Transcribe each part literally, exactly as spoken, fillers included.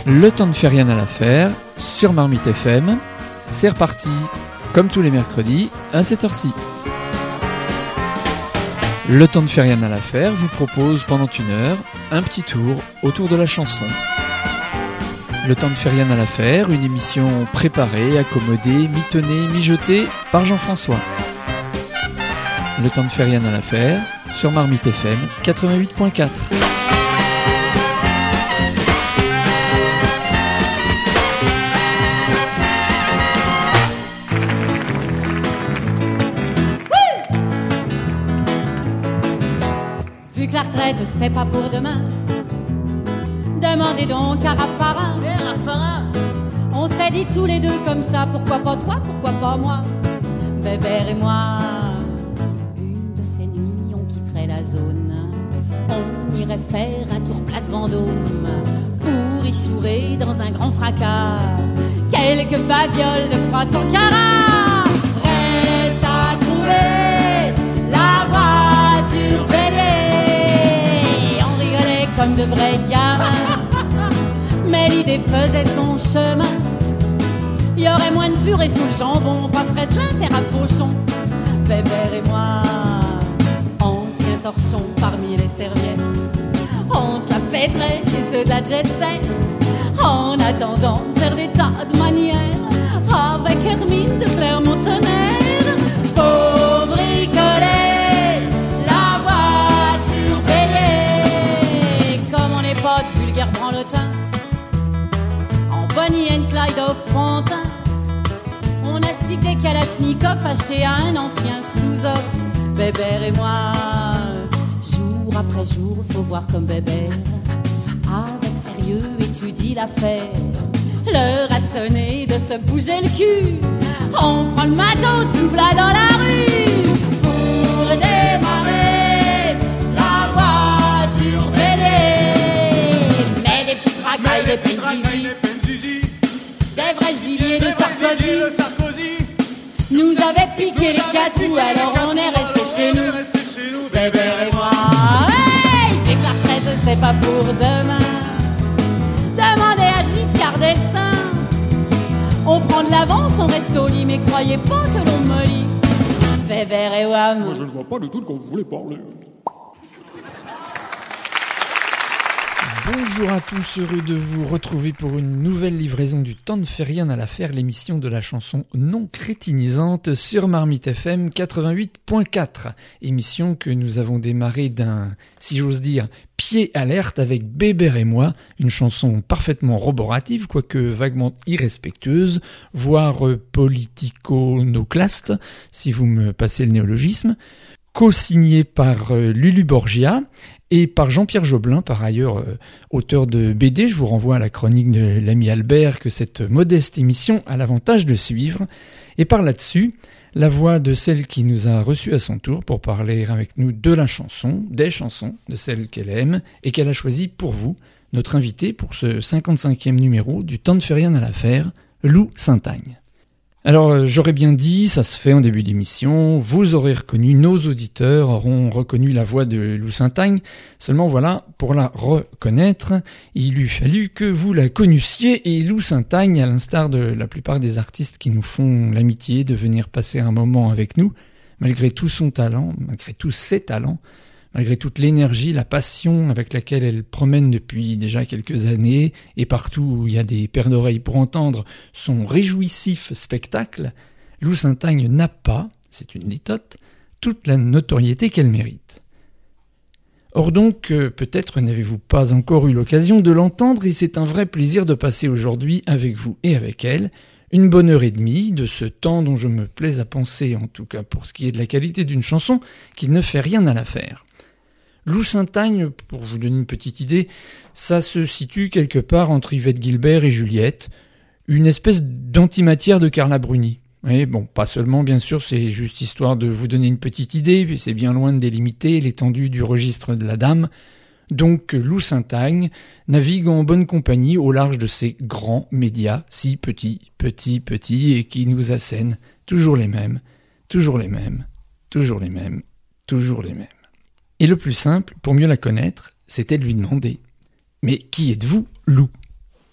Le temps ne fait rien à l'affaire sur Marmite F M. C'est reparti, comme tous les mercredis, à cette heure-ci. Le temps ne fait rien à l'affaire vous propose pendant une heure un petit tour autour de la chanson. Le temps ne fait rien à l'affaire, une émission préparée, accommodée, mitonnée, mijotée par Jean-François. Le temps ne fait rien à l'affaire sur Marmite F M quatre-vingt-huit point quatre. Vu que la retraite c'est pas pour demain, demandez donc à Raffarin. Eh Raffarin, on s'est dit tous les deux comme ça, pourquoi pas toi, pourquoi pas moi, Bébert et moi. Une de ces nuits on quitterait la zone, on irait faire un tour place Vendôme, pour y chourer dans un grand fracas quelques babioles de trois cents carats. Reste à trouver la voiture bélier, on rigolait comme de vrais gamins, mais l'idée faisait son chemin. Il y aurait moins de purée sous le jambon, on passerait de l'inter à Fauchon, Bébert et moi. Anciens torchons parmi les serviettes, on se la pèterait chez ceux de la jet set, en attendant de faire des tas de manières avec Hermine de Clermont-Tonnerre. Faut bricoler la voiture bélier, comme on n'est pas de vulgaire branlotin, en Bonnie and Clyde of Pantin, on astique des kalachnikovs achetés à un ancien sous-off, Bébert et moi. Jour après jour, faut voir comme Bébert, avec sérieux, étudie l'affaire. L'heure a sonné de se bouger le cul, on prend le matos, nous v'là dans la rue, pour démarrer la voiture bélier. Mais des petites racailles, des petites zizi, des vrais gibiers de Sarkozy nous avaient piqué les quatre roues, alors on est resté chez nous, Bébert et moi. Hey, c'est que la retraite c'est pas pour demain, demandez à Giscard d'Estaing. On prend de l'avance, on reste au lit, mais croyez pas que l'on mollit, Bébert et Wham. Moi je ne vois pas du tout de quoi vous voulez parler. Bonjour à tous, heureux de vous retrouver pour une nouvelle livraison du Temps ne fait rien à l'affaire, l'émission de la chanson non crétinisante sur Marmite F M quatre-vingt-huit point quatre. Émission que nous avons démarrée d'un, si j'ose dire, pied alerte avec Bébert et moi, une chanson parfaitement roborative, quoique vaguement irrespectueuse, voire politico-noclaste, si vous me passez le néologisme, co-signée par euh, Lulu Borgia et par Jean-Pierre Joblin, par ailleurs euh, auteur de B D. Je vous renvoie à la chronique de l'ami Albert que cette modeste émission a l'avantage de suivre. Et par là-dessus, la voix de celle qui nous a reçus à son tour pour parler avec nous de la chanson, des chansons, de celles qu'elle aime et qu'elle a choisies pour vous, notre invité pour ce cinquante-cinquième numéro du Temps ne fait rien à l'affaire, Lou Saint-Agne. Alors, euh, j'aurais bien dit, ça se fait en début d'émission, vous aurez reconnu, nos auditeurs auront reconnu la voix de Lou Saint-Agne, seulement voilà, pour la reconnaître, il eût fallu que vous la connussiez, et Lou Saint-Agne, à l'instar de la plupart des artistes qui nous font l'amitié de venir passer un moment avec nous, malgré tout son talent, malgré tous ses talents, malgré toute l'énergie, la passion avec laquelle elle promène depuis déjà quelques années, et partout où il y a des paires d'oreilles pour entendre son réjouissif spectacle, Lou Saint-Agne n'a pas, c'est une litote, toute la notoriété qu'elle mérite. Or donc, euh, peut-être n'avez-vous pas encore eu l'occasion de l'entendre, et c'est un vrai plaisir de passer aujourd'hui avec vous et avec elle une bonne heure et demie de ce temps dont je me plais à penser, en tout cas pour ce qui est de la qualité d'une chanson, qu'il ne fait rien à l'affaire. Lou Saint-Agne, pour vous donner une petite idée, ça se situe quelque part entre Yvette Guilbert et Juliette, une espèce d'antimatière de Carla Bruni. Et bon, pas seulement, bien sûr, c'est juste histoire de vous donner une petite idée, puis c'est bien loin de délimiter l'étendue du registre de la dame. Donc Lou Saint-Agne navigue en bonne compagnie au large de ces grands médias, si petits, petits, petits, et qui nous assènent toujours les mêmes, toujours les mêmes, toujours les mêmes, toujours les mêmes. Et le plus simple, pour mieux la connaître, c'était de lui demander « Mais qui êtes-vous, Lou ?»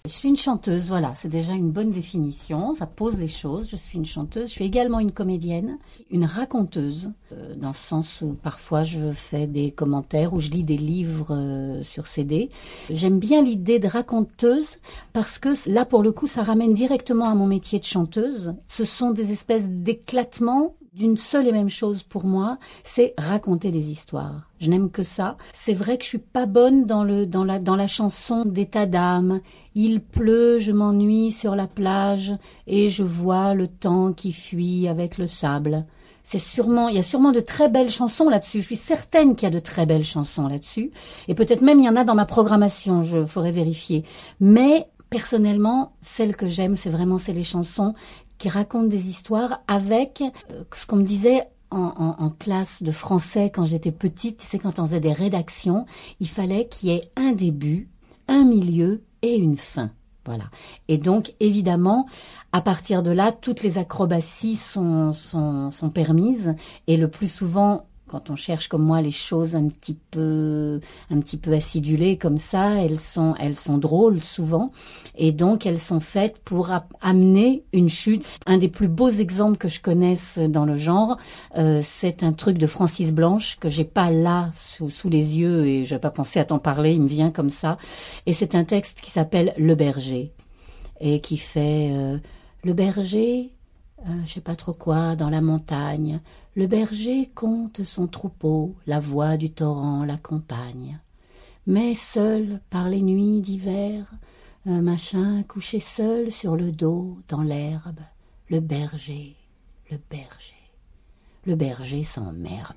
Je suis une chanteuse, voilà, c'est déjà une bonne définition, ça pose les choses. Je suis une chanteuse, je suis également une comédienne, une raconteuse, euh, dans le sens où parfois je fais des commentaires ou je lis des livres euh, sur C D. J'aime bien l'idée de raconteuse parce que là, pour le coup, ça ramène directement à mon métier de chanteuse. Ce sont des espèces d'éclatements d'une seule et même chose pour moi, c'est raconter des histoires. Je n'aime que ça. C'est vrai que je suis pas bonne dans le dans la dans la chanson d'état d'âme. Il pleut, je m'ennuie sur la plage et je vois le temps qui fuit avec le sable. C'est sûrement, il y a sûrement de très belles chansons là-dessus. Je suis certaine qu'il y a de très belles chansons là-dessus. Et peut-être même il y en a dans ma programmation, je ferai vérifier. Mais personnellement, celle que j'aime, c'est vraiment c'est les chansons qui racontent des histoires avec euh, ce qu'on me disait en, en, en classe de français quand j'étais petite. Tu sais, quand on faisait des rédactions, il fallait qu'il y ait un début, un milieu et une fin. Voilà. Et donc, évidemment, à partir de là, toutes les acrobaties sont, sont, sont permises. Et le plus souvent, quand on cherche comme moi les choses un petit peu, un petit peu acidulées comme ça, elles sont, elles sont drôles souvent. Et donc, elles sont faites pour a- amener une chute. Un des plus beaux exemples que je connaisse dans le genre, euh, c'est un truc de Francis Blanche que j'ai pas là sous, sous les yeux et je n'ai pas pensé à t'en parler, il me vient comme ça. Et c'est un texte qui s'appelle Le Berger et qui fait euh, Le berger, euh, je sais pas trop quoi, dans la montagne. Le berger compte son troupeau, la voix du torrent l'accompagne. Mais seul, par les nuits d'hiver, un machin couché seul sur le dos, dans l'herbe, le berger, le berger, le berger s'emmerde.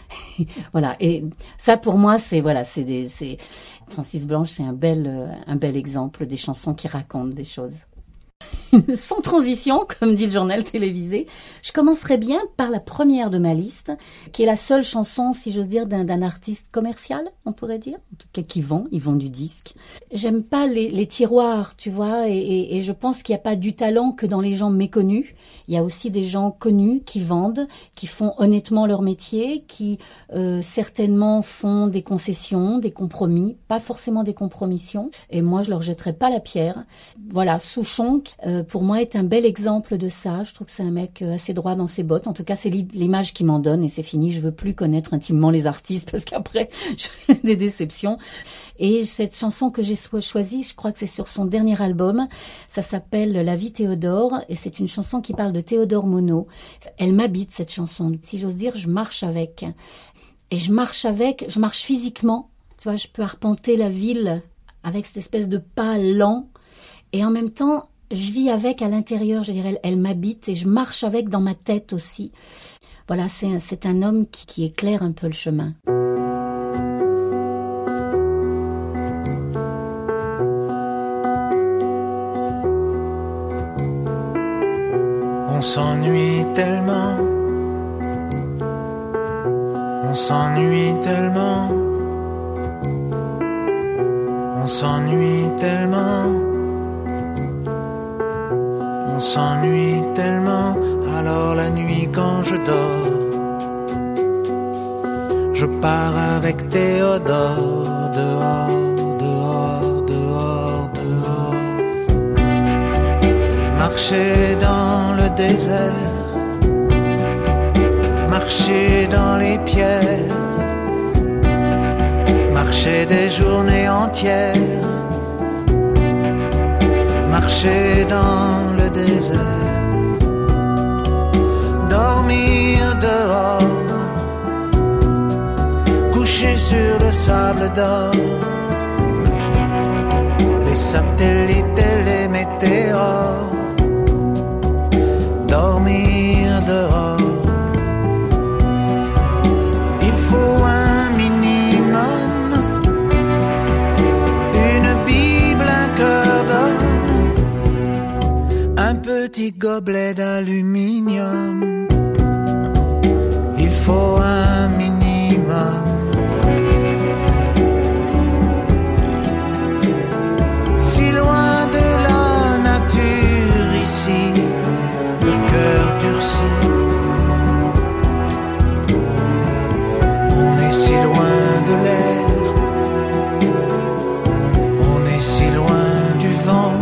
Voilà, et ça pour moi, c'est voilà, c'est des, c'est Francis Blanche, c'est un bel, euh, un bel exemple des chansons qui racontent des choses. Sans transition, comme dit le journal télévisé, je commencerai bien par la première de ma liste, qui est la seule chanson, si j'ose dire, d'un, d'un artiste commercial, on pourrait dire, en tout cas qui vend, ils vendent du disque. J'aime pas les, les tiroirs, tu vois, et, et, et je pense qu'il n'y a pas du talent que dans les gens méconnus. Il y a aussi des gens connus qui vendent, qui font honnêtement leur métier, qui euh, certainement font des concessions, des compromis, pas forcément des compromissions. Et moi, je leur jetterai pas la pierre. Voilà, Souchon, euh, pour moi, est un bel exemple de ça. Je trouve que c'est un mec assez droit dans ses bottes. En tout cas, c'est l'image qu'il m'en donne et c'est fini. Je veux plus connaître intimement les artistes parce qu'après, j'ai des déceptions. Et cette chanson que j'ai choisie, je crois que c'est sur son dernier album. Ça s'appelle La vie Théodore et c'est une chanson qui parle de Théodore Monod. Elle m'habite, cette chanson. Si j'ose dire, je marche avec. Et je marche avec, je marche physiquement. Tu vois, je peux arpenter la ville avec cette espèce de pas lent. Et en même temps, je vis avec à l'intérieur, je dirais, elle, elle m'habite et je marche avec dans ma tête aussi. Voilà, c'est un, c'est un homme qui, qui éclaire un peu le chemin. On s'ennuie tellement, on s'ennuie tellement, on s'ennuie tellement, on s'ennuie tellement. Alors la nuit quand je dors, je pars avec Théodore dehors, dehors, dehors, dehors. Marcher dans le désert, marcher dans les pierres, marcher des journées entières, marcher dans le désert, dormir dehors, coucher sur le sable d'or, les satellites et les météores, dormir dehors. Il faut un minimum, une Bible, un cœur d'homme, un petit gobelet d'aluminium. Il faut un minimum. Si loin de la nature ici, le cœur durci. On est si loin de l'air, on est si loin du vent.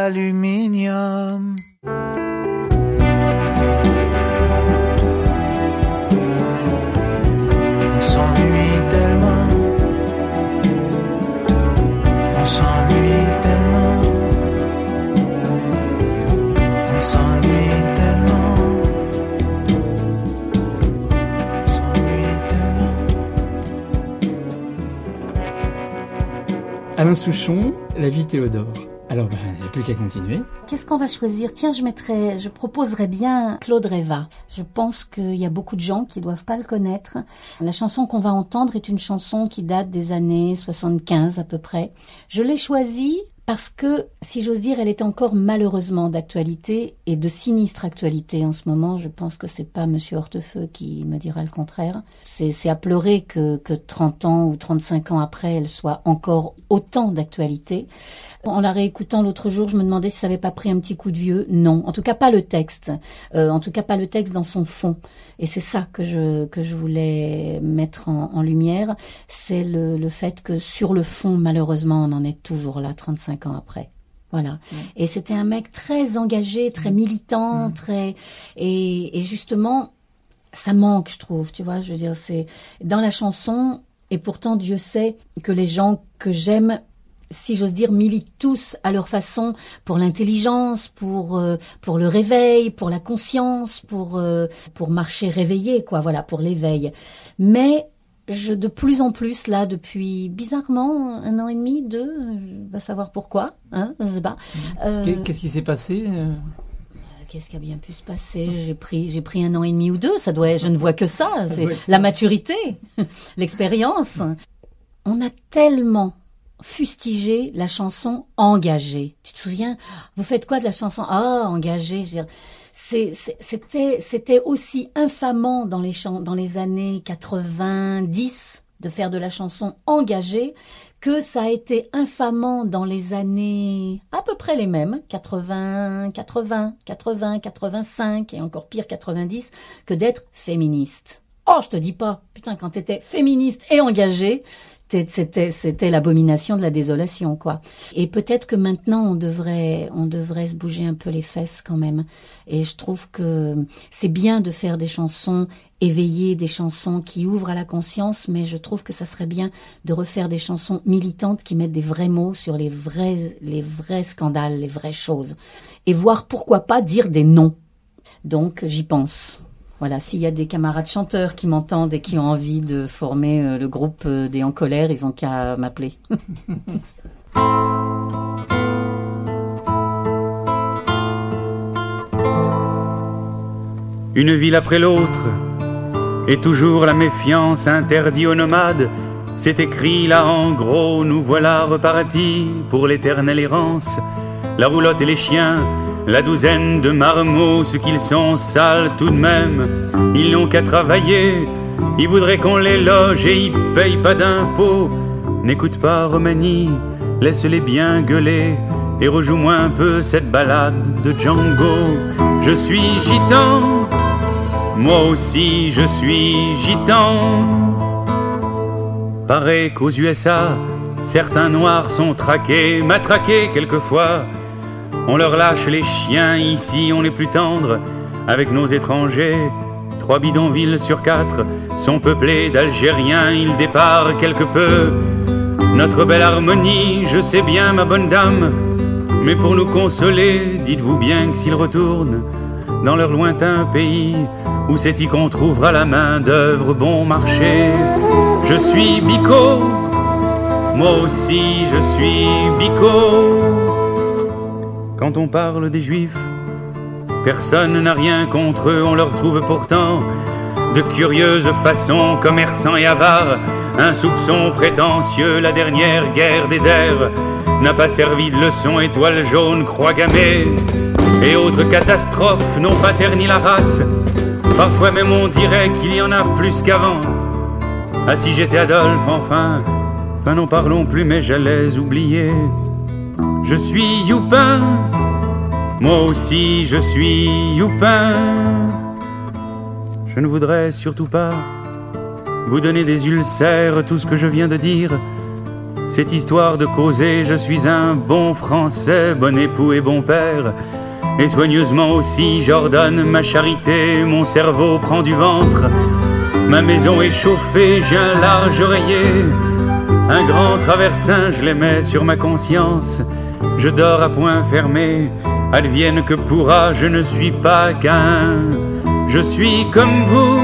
d'aluminium. On s'ennuie tellement, on s'ennuie tellement, on s'ennuie tellement, on s'ennuie tellement. Alain Souchon, La vie Théodore. Alors, ben, il n'y a plus qu'à continuer. Qu'est-ce qu'on va choisir? Tiens, je mettrais, je proposerais bien Claude Reva. Je pense qu'il y a beaucoup de gens qui doivent pas le connaître. La chanson qu'on va entendre est une chanson qui date des années soixante-quinze à peu près. Je l'ai choisie parce que, si j'ose dire, elle est encore malheureusement d'actualité et de sinistre actualité en ce moment. Je pense que c'est pas Monsieur Hortefeux qui me dira le contraire. C'est, c'est à pleurer que, que trente ans ou trente-cinq ans après, elle soit encore autant d'actualité. En la réécoutant l'autre jour, je me demandais si ça n'avait pas pris un petit coup de vieux. Non, en tout cas pas le texte. Euh, en tout cas pas le texte dans son fond. Et c'est ça que je que je voulais mettre en, en lumière. C'est le, le fait que sur le fond, malheureusement, on en est toujours là, trente-cinq ans après. Voilà. Mmh. Et c'était un mec très engagé, très militant, mmh. très et, et justement, ça manque, je trouve. Tu vois, je veux dire, c'est dans la chanson. Et pourtant, Dieu sait que les gens que j'aime, si j'ose dire, militent tous à leur façon pour l'intelligence, pour euh, pour le réveil, pour la conscience, pour euh, pour marcher réveillé, quoi. Voilà, pour l'éveil. Mais je de plus en plus là, depuis bizarrement un an et demi, deux, je vais savoir pourquoi. Hein, je sais pas. Euh, Qu'est-ce qui s'est passé? Qu'est-ce qui a bien pu se passer? J'ai pris, j'ai pris un an et demi ou deux. Ça doit, je ne vois que ça. C'est la maturité, l'expérience. On a tellement fustigé la chanson engagée. Tu te souviens? Vous faites quoi de la chanson? Ah, engagée. Je veux dire, c'est, c'est, c'était, c'était aussi infamant dans les chants, dans les années quatre-vingt-dix de faire de la chanson engagée que ça a été infamant dans les années à peu près les mêmes, quatre-vingts, quatre-vingts, quatre-vingts, quatre-vingt-cinq et encore pire quatre-vingt-dix, que d'être féministe. Oh, je te dis pas, putain, quand t'étais féministe et engagée, c'était, c'était l'abomination de la désolation, quoi. Et peut-être que maintenant, on devrait, on devrait se bouger un peu les fesses quand même. Et je trouve que c'est bien de faire des chansons éveillées, des chansons qui ouvrent à la conscience, mais je trouve que ça serait bien de refaire des chansons militantes qui mettent des vrais mots sur les vrais, les vrais scandales, les vraies choses. Et voir, pourquoi pas, dire des noms. Donc, j'y pense. Voilà, s'il y a des camarades chanteurs qui m'entendent et qui ont envie de former euh, le groupe euh, des En Colère, ils ont qu'à m'appeler. Une ville après l'autre, et toujours la méfiance interdit aux nomades. C'est écrit là en gros, nous voilà repartis pour l'éternelle errance. La roulotte et les chiens, la douzaine de marmots, ceux qu'ils sont sales tout de même, ils n'ont qu'à travailler, ils voudraient qu'on les loge et ils payent pas d'impôts. N'écoute pas Romani, laisse-les bien gueuler et rejoue-moi un peu cette balade de Django. Je suis gitan, moi aussi je suis gitan. Paraît qu'aux U S A, certains noirs sont traqués, matraqués quelquefois. On leur lâche les chiens, ici on est plus tendre avec nos étrangers. Trois bidonvilles sur quatre sont peuplés d'Algériens, ils déparent quelque peu notre belle harmonie. Je sais bien ma bonne dame, mais pour nous consoler, dites-vous bien que s'ils retournent dans leur lointain pays, où c'est-y qu'on trouvera la main d'œuvre bon marché. Je suis bico, moi aussi je suis bico. Quand on parle des juifs, personne n'a rien contre eux, on leur trouve pourtant de curieuses façons, commerçants et avares, un soupçon prétentieux. La dernière guerre des der n'a pas servi de leçon, étoile jaune, croix gammée et autres catastrophes n'ont pas terni la race. Parfois même on dirait qu'il y en a plus qu'avant. Ah si j'étais Adolphe, enfin, enfin n'en parlons plus, mais j'allais oublier. Je suis Youpin, moi aussi je suis Youpin. Je ne voudrais surtout pas vous donner des ulcères, tout ce que je viens de dire, cette histoire de causer, je suis un bon Français, bon époux et bon père. Et soigneusement aussi j'ordonne ma charité, mon cerveau prend du ventre. Ma maison est chauffée, j'ai un large oreiller, un grand traversin, je les mets sur ma conscience. Je dors à point fermé, advienne que pourra, je ne suis pas qu'un. Je suis comme vous,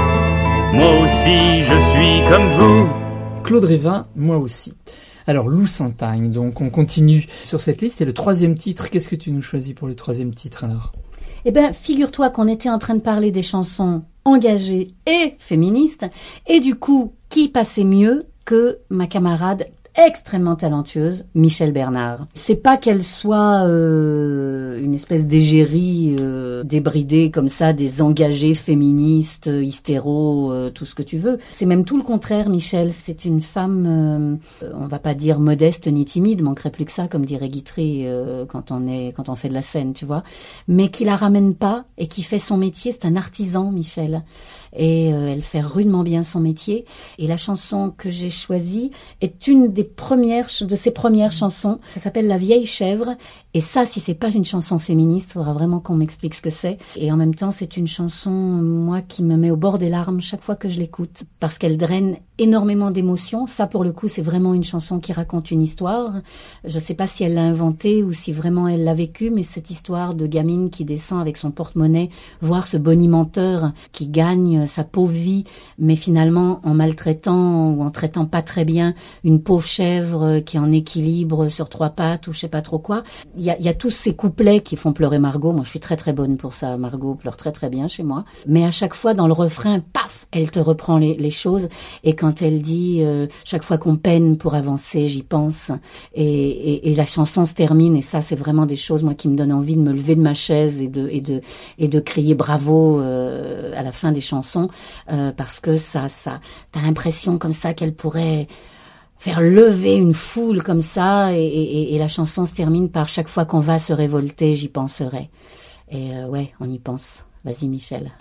moi aussi je suis comme vous. Claude Révin, moi aussi. Alors, Lou Saint-Agne, donc on continue sur cette liste. Et le troisième titre, qu'est-ce que tu nous choisis pour le troisième titre alors ? Eh bien, figure-toi qu'on était en train de parler des chansons engagées et féministes. Et du coup, qui passait mieux que ma camarade extrêmement talentueuse, Michèle Bernard. C'est pas qu'elle soit euh, une espèce d'égérie euh, débridée comme ça, des engagés féministes, hystéros, euh, tout ce que tu veux. C'est même tout le contraire, Michèle. C'est une femme, euh, on va pas dire modeste ni timide, manquerait plus que ça, comme dirait Guitry euh, quand on est, quand on fait de la scène, tu vois. Mais qui la ramène pas et qui fait son métier. C'est un artisan, Michèle. Et euh, elle fait rudement bien son métier. Et la chanson que j'ai choisie est une des premières, de ses premières chansons. Ça s'appelle La Vieille Chèvre. Et ça, si c'est pas une chanson féministe, il faudra vraiment qu'on m'explique ce que c'est. Et en même temps, c'est une chanson, moi, qui me met au bord des larmes chaque fois que je l'écoute. Parce qu'elle draine énormément d'émotions. Ça, pour le coup, c'est vraiment une chanson qui raconte une histoire. Je sais pas si elle l'a inventée ou si vraiment elle l'a vécue, mais cette histoire de gamine qui descend avec son porte-monnaie, voir ce bonimenteur qui gagne sa pauvre vie, mais finalement, en maltraitant ou en traitant pas très bien une pauvre chèvre qui est en équilibre sur trois pattes ou je sais pas trop quoi. Il y a, il y a tous ces couplets qui font pleurer Margot. Moi, je suis très très bonne pour ça. Margot pleure très très bien chez moi. Mais à chaque fois, dans le refrain, paf, elle te reprend les, les choses. Et quand elle dit euh, chaque fois qu'on peine pour avancer, j'y pense. Et, et, et la chanson se termine. Et ça, c'est vraiment des choses, moi, qui me donnent envie de me lever de ma chaise et de et de et de crier bravo euh, à la fin des chansons, euh, parce que ça, ça, t'as l'impression comme ça qu'elle pourrait faire lever une foule comme ça, et, et, et la chanson se termine par chaque fois qu'on va se révolter, j'y penserai. Et euh, ouais, on y pense. Vas-y, Michèle.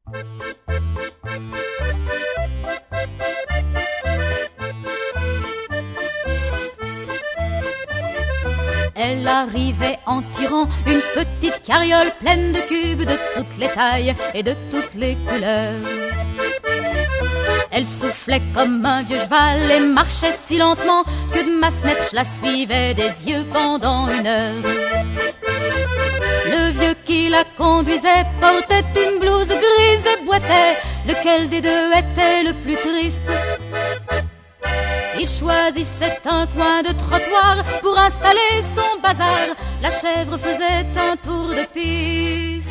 Elle arrivait en tirant une petite carriole pleine de cubes de toutes les tailles et de toutes les couleurs. Elle soufflait comme un vieux cheval et marchait si lentement que de ma fenêtre je la suivais des yeux pendant une heure. Le vieux qui la conduisait portait une blouse grise et boitait. Lequel des deux était le plus triste? Il choisissait un coin de trottoir pour installer son bazar. La chèvre faisait un tour de piste.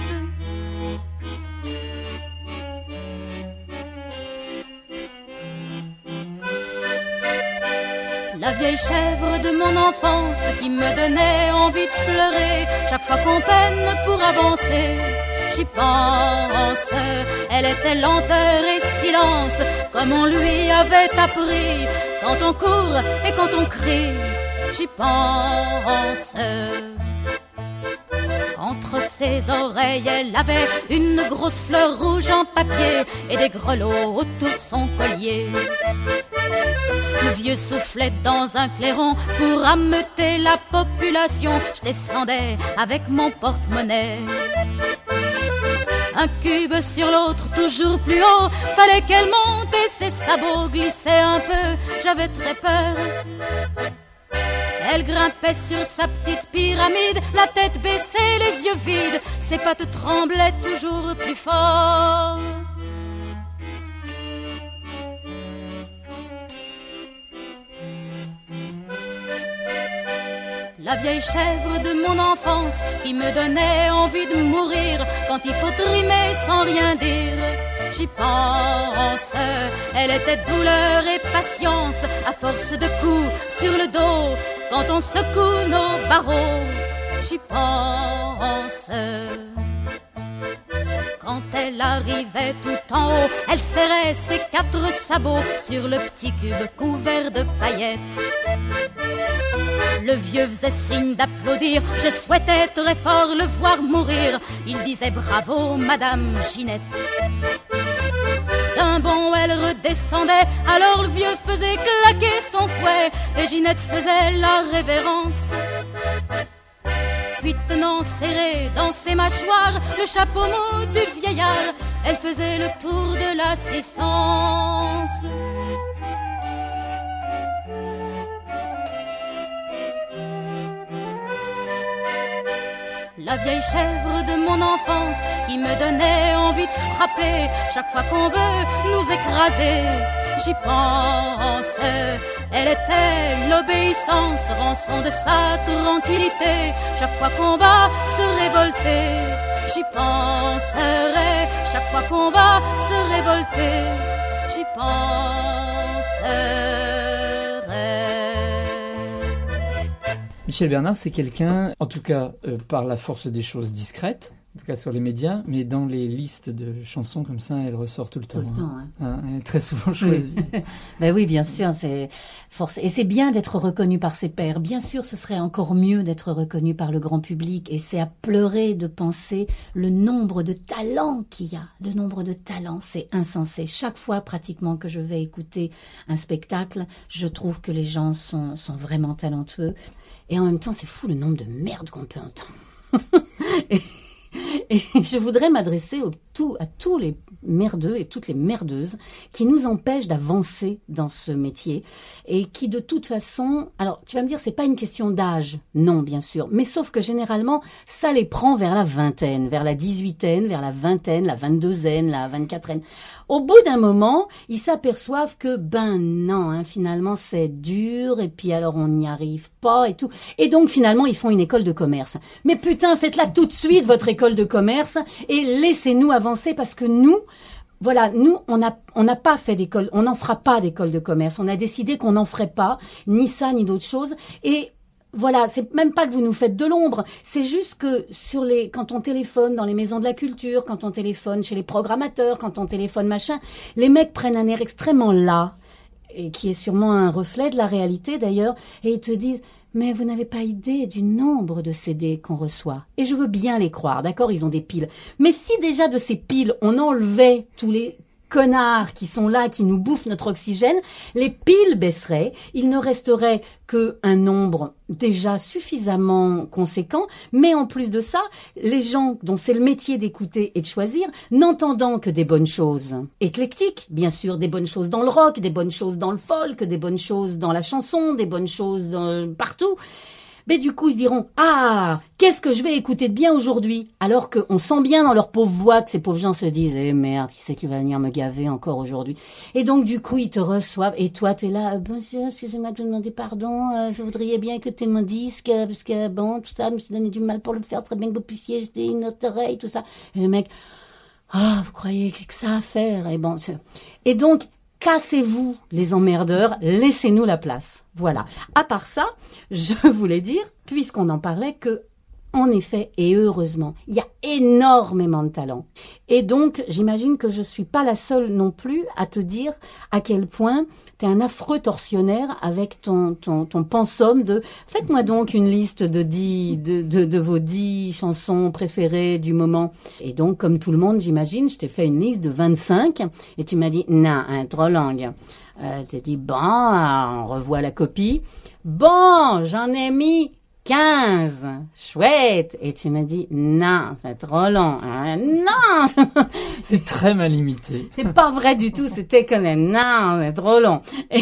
La vieille chèvre de mon enfance qui me donnait envie de pleurer chaque fois qu'on peine pour avancer. J'y pense, elle était lenteur et silence comme on lui avait appris. Quand on court et quand on crie, j'y pense. Entre ses oreilles, elle avait une grosse fleur rouge en papier et des grelots autour de son collier. Le vieux soufflait dans un clairon pour ameuter la population. Je descendais avec mon porte-monnaie. Un cube sur l'autre, toujours plus haut. Fallait qu'elle monte et ses sabots glissaient un peu. J'avais très peur. Elle grimpait sur sa petite pyramide, la tête baissée, les yeux vides. Ses pattes tremblaient toujours plus fort. La vieille chèvre de mon enfance qui me donnait envie de mourir quand il faut trimer sans rien dire. J'y pense, elle était douleur et patience à force de coups sur le dos quand on secoue nos barreaux. J'y pense. Quand elle arrivait tout en haut, elle serrait ses quatre sabots sur le petit cube couvert de paillettes. Le vieux faisait signe d'applaudir, je souhaitais très fort le voir mourir. Il disait bravo, Madame Ginette. d'un bond elle redescendait. Alors le vieux faisait claquer son fouet et Ginette faisait la révérence. Puis tenant serré dans ses mâchoires le chapeau mou du vieillard, elle faisait le tour de l'assistance. La vieille chèvre de mon enfance qui me donnait envie de frapper chaque fois qu'on veut nous écraser, j'y pense. Elle était l'obéissance, rançon de sa tranquillité. Chaque fois qu'on va se révolter, j'y penserai. Chaque fois qu'on va se révolter, j'y penserai. Michel Bernard, c'est quelqu'un, en tout cas euh, par la force des choses discrètes, en tout cas sur les médias, mais dans les listes de chansons comme ça, elle ressort tout le temps. Tout le temps, hein. hein. Hein, elle est très souvent choisie. Ben oui, bien sûr, c'est force. Et c'est bien d'être reconnu par ses pairs. Bien sûr, ce serait encore mieux d'être reconnu par le grand public. Et c'est à pleurer de penser le nombre de talents qu'il y a. Le nombre de talents, c'est insensé. Chaque fois, pratiquement, que je vais écouter un spectacle, je trouve que les gens sont, sont vraiment talentueux. Et en même temps, c'est fou le nombre de merdes qu'on peut entendre. et, et je voudrais m'adresser au tout, à tous les merdeux et toutes les merdeuses qui nous empêchent d'avancer dans ce métier et qui de toute façon, alors tu vas me dire c'est pas une question d'âge, non bien sûr, mais sauf que généralement ça les prend vers la vingtaine, vers la dix-huitaine, vers la vingtaine, la vingt-deuxième, la vingt-quatrième. Au bout d'un moment, ils s'aperçoivent que ben non, hein, finalement c'est dur et puis alors on n'y arrive pas et tout. Et donc finalement ils font une école de commerce. Mais putain, faites-la tout de suite votre école de commerce et laissez-nous avancer parce que nous, voilà, nous on n'a on n'a pas fait d'école, on n'en fera pas d'école de commerce. On a décidé qu'on n'en ferait pas, ni ça ni d'autres choses. Et voilà, c'est même pas que vous nous faites de l'ombre, c'est juste que sur les, quand on téléphone dans les maisons de la culture, quand on téléphone chez les programmateurs, quand on téléphone machin, les mecs prennent un air extrêmement las, et qui est sûrement un reflet de la réalité d'ailleurs, et ils te disent « Mais vous n'avez pas idée du nombre de C D qu'on reçoit. » Et je veux bien les croire, d'accord, ils ont des piles. Mais si déjà de ces piles, on enlevait tous les connards qui sont là, qui nous bouffent notre oxygène, les piles baisseraient, il ne resterait qu'un nombre déjà suffisamment conséquent, mais en plus de ça, les gens dont c'est le métier d'écouter et de choisir, n'entendant que des bonnes choses éclectiques, bien sûr, des bonnes choses dans le rock, des bonnes choses dans le folk, des bonnes choses dans la chanson, des bonnes choses dans, partout, mais du coup, ils diront « Ah, qu'est-ce que je vais écouter de bien aujourd'hui ?» Alors qu'on sent bien dans leur pauvre voix que ces pauvres gens se disent « Eh merde, qui c'est qui va venir me gaver encore aujourd'hui ?» Et donc, du coup, ils te reçoivent. Et toi, t'es là « Bonjour, excusez-moi de vous demander pardon. Euh, je voudrais bien écouter mon disque, euh, parce que, bon, tout ça, je me suis donné du mal pour le faire. Ce serait bien que vous puissiez jeter une autre oreille, tout ça. » Et le mec « Ah, vous croyez que j'ai que ça à faire ?» Et bon, et donc, cassez-vous, les emmerdeurs, laissez-nous la place. Voilà. À part ça, je voulais dire, puisqu'on en parlait, que, en effet, et heureusement, il y a énormément de talent. Et donc, j'imagine que je suis pas la seule non plus à te dire à quel point t'es un affreux tortionnaire avec ton, ton, ton pensum de « Faites-moi donc une liste de dix, de, de, de vos dix chansons préférées du moment. » Et donc, comme tout le monde, j'imagine, je t'ai fait une liste de vingt-cinq et tu m'as dit « Non, hein, trop longue. » Euh, t'as dit « Bon, on revoit la copie. »« Bon, j'en ai mis quinze. Chouette. » Et tu m'as dit, non, c'est trop long. Hein, non. C'est très mal imité. C'est pas vrai du tout. C'était quand même, non, c'est trop long. Et,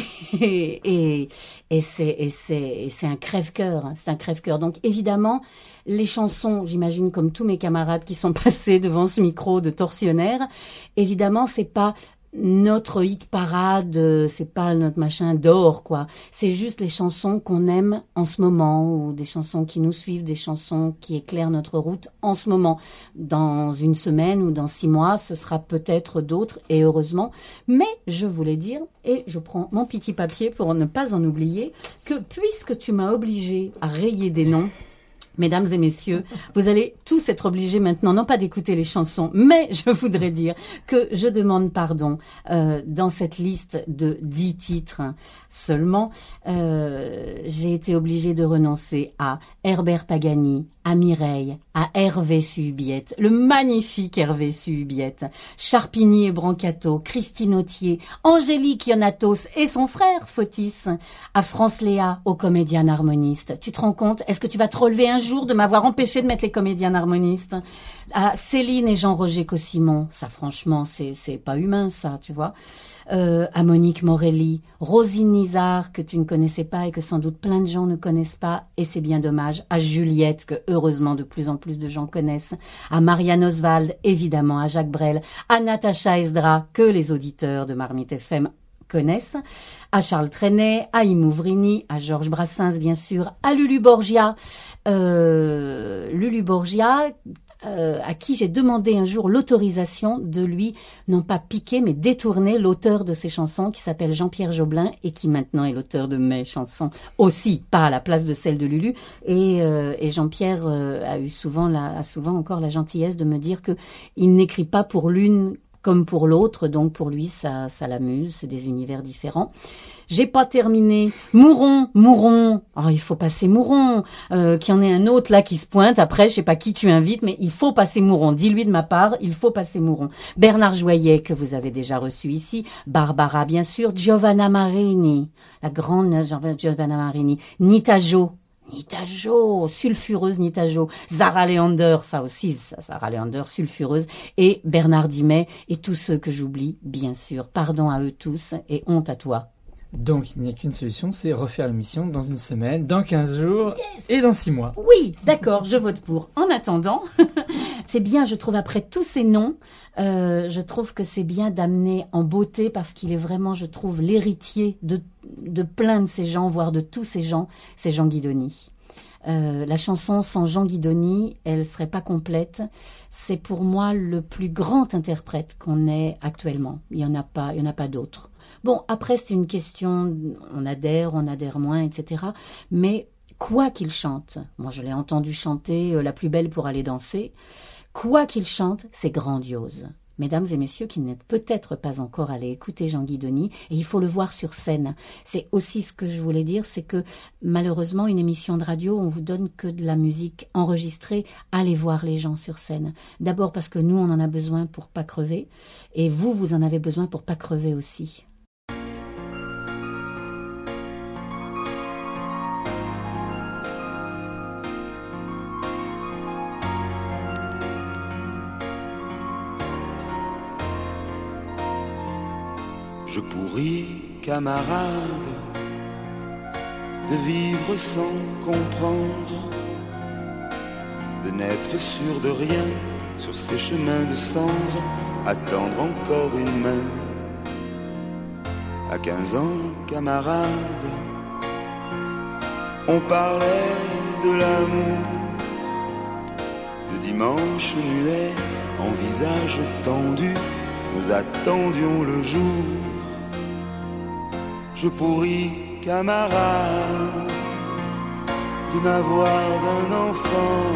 et, et c'est, et c'est, et c'est un crève-cœur. C'est un crève-cœur. Donc, évidemment, les chansons, j'imagine, comme tous mes camarades qui sont passés devant ce micro de tortionnaire, évidemment, c'est pas notre hit parade, c'est pas notre machin d'or, quoi. C'est juste les chansons qu'on aime en ce moment, ou des chansons qui nous suivent, des chansons qui éclairent notre route en ce moment. Dans une semaine ou dans six mois, ce sera peut-être d'autres, et heureusement. Mais je voulais dire, et je prends mon petit papier pour ne pas en oublier, que puisque tu m'as obligé à rayer des noms, mesdames et messieurs, vous allez tous être obligés maintenant, non pas d'écouter les chansons, mais je voudrais dire que je demande pardon euh, dans cette liste de dix titres seulement. Euh, j'ai été obligée de renoncer à Herbert Pagani, à Mireille, à Hervé Suhubiette, le magnifique Hervé Suhubiette, Charpigny et Brancato, Christine Autier, Angélique Ionatos et son frère Fotis, à France Léa, aux comédiennes harmonistes. Tu te rends compte? Est-ce que tu vas te relever un jour de m'avoir empêché de mettre les comédiennes harmonistes? À Céline et Jean-Roger Cossimon, ça franchement, c'est, c'est pas humain ça, tu vois. Euh, à Monique Morelli, Rosine Nizar, que tu ne connaissais pas et que sans doute plein de gens ne connaissent pas, et c'est bien dommage, à Juliette, que heureusement de plus en plus de gens connaissent, à Marianne Oswald, évidemment, à Jacques Brel, à Natacha Esdra, que les auditeurs de Marmite F M connaissent, à Charles Trenet, à Imouvrini, à Georges Brassens, bien sûr, à Lulu Borgia, euh, Lulu Borgia, Euh, à qui j'ai demandé un jour l'autorisation de lui, non pas piquer, mais détourner l'auteur de ses chansons, qui s'appelle Jean-Pierre Joblin, et qui maintenant est l'auteur de mes chansons aussi, pas à la place de celle de Lulu. Et, euh, et Jean-Pierre euh, a eu souvent, la, a souvent encore la gentillesse de me dire que il n'écrit pas pour l'une comme pour l'autre, donc pour lui ça, ça l'amuse, c'est des univers différents. J'ai pas terminé. Mouron, Mouron. Oh, il faut passer Mouron. Euh, qu'il y en ait un autre là qui se pointe. Après, je sais pas qui tu invites, mais il faut passer Mouron. Dis-lui de ma part, il faut passer Mouron. Bernard Joyet, que vous avez déjà reçu ici. Barbara, bien sûr. Giovanna Marini. La grande Giovanna Marini. Nita Jo. Nita Jo, sulfureuse Nita Jo. Zara Leander, ça aussi, ça, Zara Leander, sulfureuse. Et Bernard Dimet. Et tous ceux que j'oublie, bien sûr. Pardon à eux tous et honte à toi. Donc, il n'y a qu'une solution, c'est refaire l'émission dans une semaine, dans quinze jours yes et dans six mois. Oui, d'accord, je vote pour. En attendant, c'est bien, je trouve, après tous ces noms, euh, je trouve que c'est bien d'amener en beauté, parce qu'il est vraiment, je trouve, l'héritier de, de plein de ces gens, voire de tous ces gens, c'est Jean Guidoni. Euh, la chanson sans Jean Guidoni, elle serait pas complète. C'est pour moi le plus grand interprète qu'on ait actuellement. Il y en a pas, il y en a pas d'autres. Bon, après c'est une question, on adhère, on adhère moins, et cetera. Mais quoi qu'il chante, moi je l'ai entendu chanter euh, La plus belle pour aller danser. Quoi qu'il chante, c'est grandiose. Mesdames et messieurs qui n'êtes peut-être pas encore allés écouter Jean Guidoni, et il faut le voir sur scène. C'est aussi ce que je voulais dire, c'est que malheureusement, une émission de radio, on vous donne que de la musique enregistrée. Allez voir les gens sur scène. D'abord parce que nous, on en a besoin pour pas crever, et vous, vous en avez besoin pour pas crever aussi. Je pourris, camarade, de vivre sans comprendre, de n'être sûr de rien sur ces chemins de cendres, attendre encore une main. À quinze ans, camarade, on parlait de l'amour, de dimanche muet, en visage tendu, nous attendions le jour. Je pourris, camarade, de n'avoir d'un enfant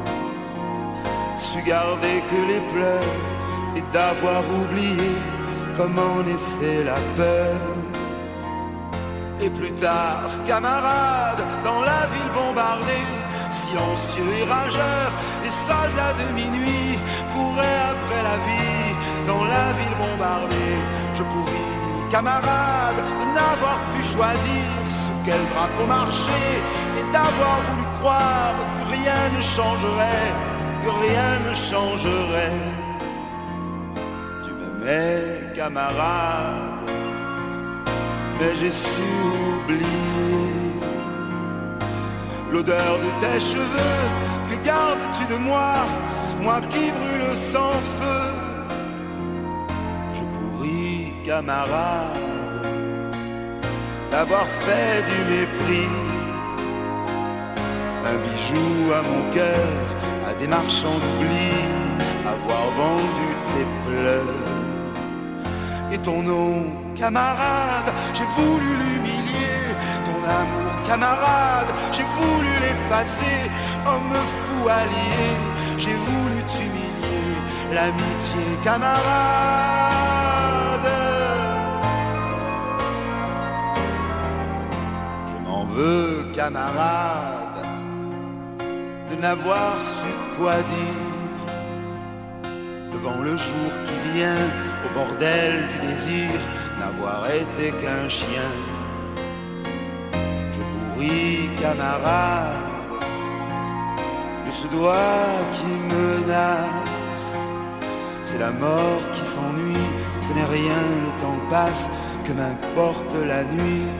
su garder que les pleurs et d'avoir oublié comment naissait la peur. Et plus tard, camarade, dans la ville bombardée, silencieux et rageurs, les soldats de minuit couraient après la vie. Dans la ville bombardée, je pourris, camarade, de n'avoir pu choisir sous quel drapeau marcher et d'avoir voulu croire que rien ne changerait, que rien ne changerait. Tu m'aimais, camarade, mais j'ai su oublier l'odeur de tes cheveux. Que gardes-tu de moi, moi qui brûle sans feu? Camarade, d'avoir fait du mépris un bijou à mon cœur, à des marchands d'oubli, avoir vendu tes pleurs. Et ton nom, camarade, j'ai voulu l'humilier. Ton amour, camarade, j'ai voulu l'effacer. Homme fou allié, j'ai voulu t'humilier. L'amitié, camarade, veux, camarade, de n'avoir su quoi dire devant le jour qui vient, au bordel du désir, n'avoir été qu'un chien. Je pourris, camarade, de ce doigt qui menace. C'est la mort qui s'ennuie, ce n'est rien, le temps passe, que m'importe la nuit.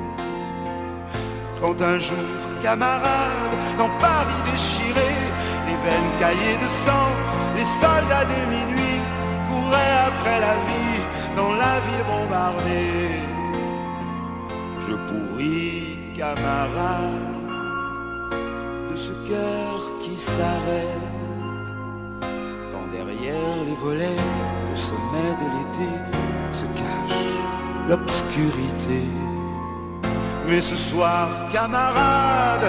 Quand un jour, camarade, dans Paris déchiré, les veines caillées de sang, les soldats de minuit couraient après la vie dans la ville bombardée. Je pourris, camarade, de ce cœur qui s'arrête quand derrière les volets, au sommet de l'été, se cache l'obscurité. Mais ce soir, camarade,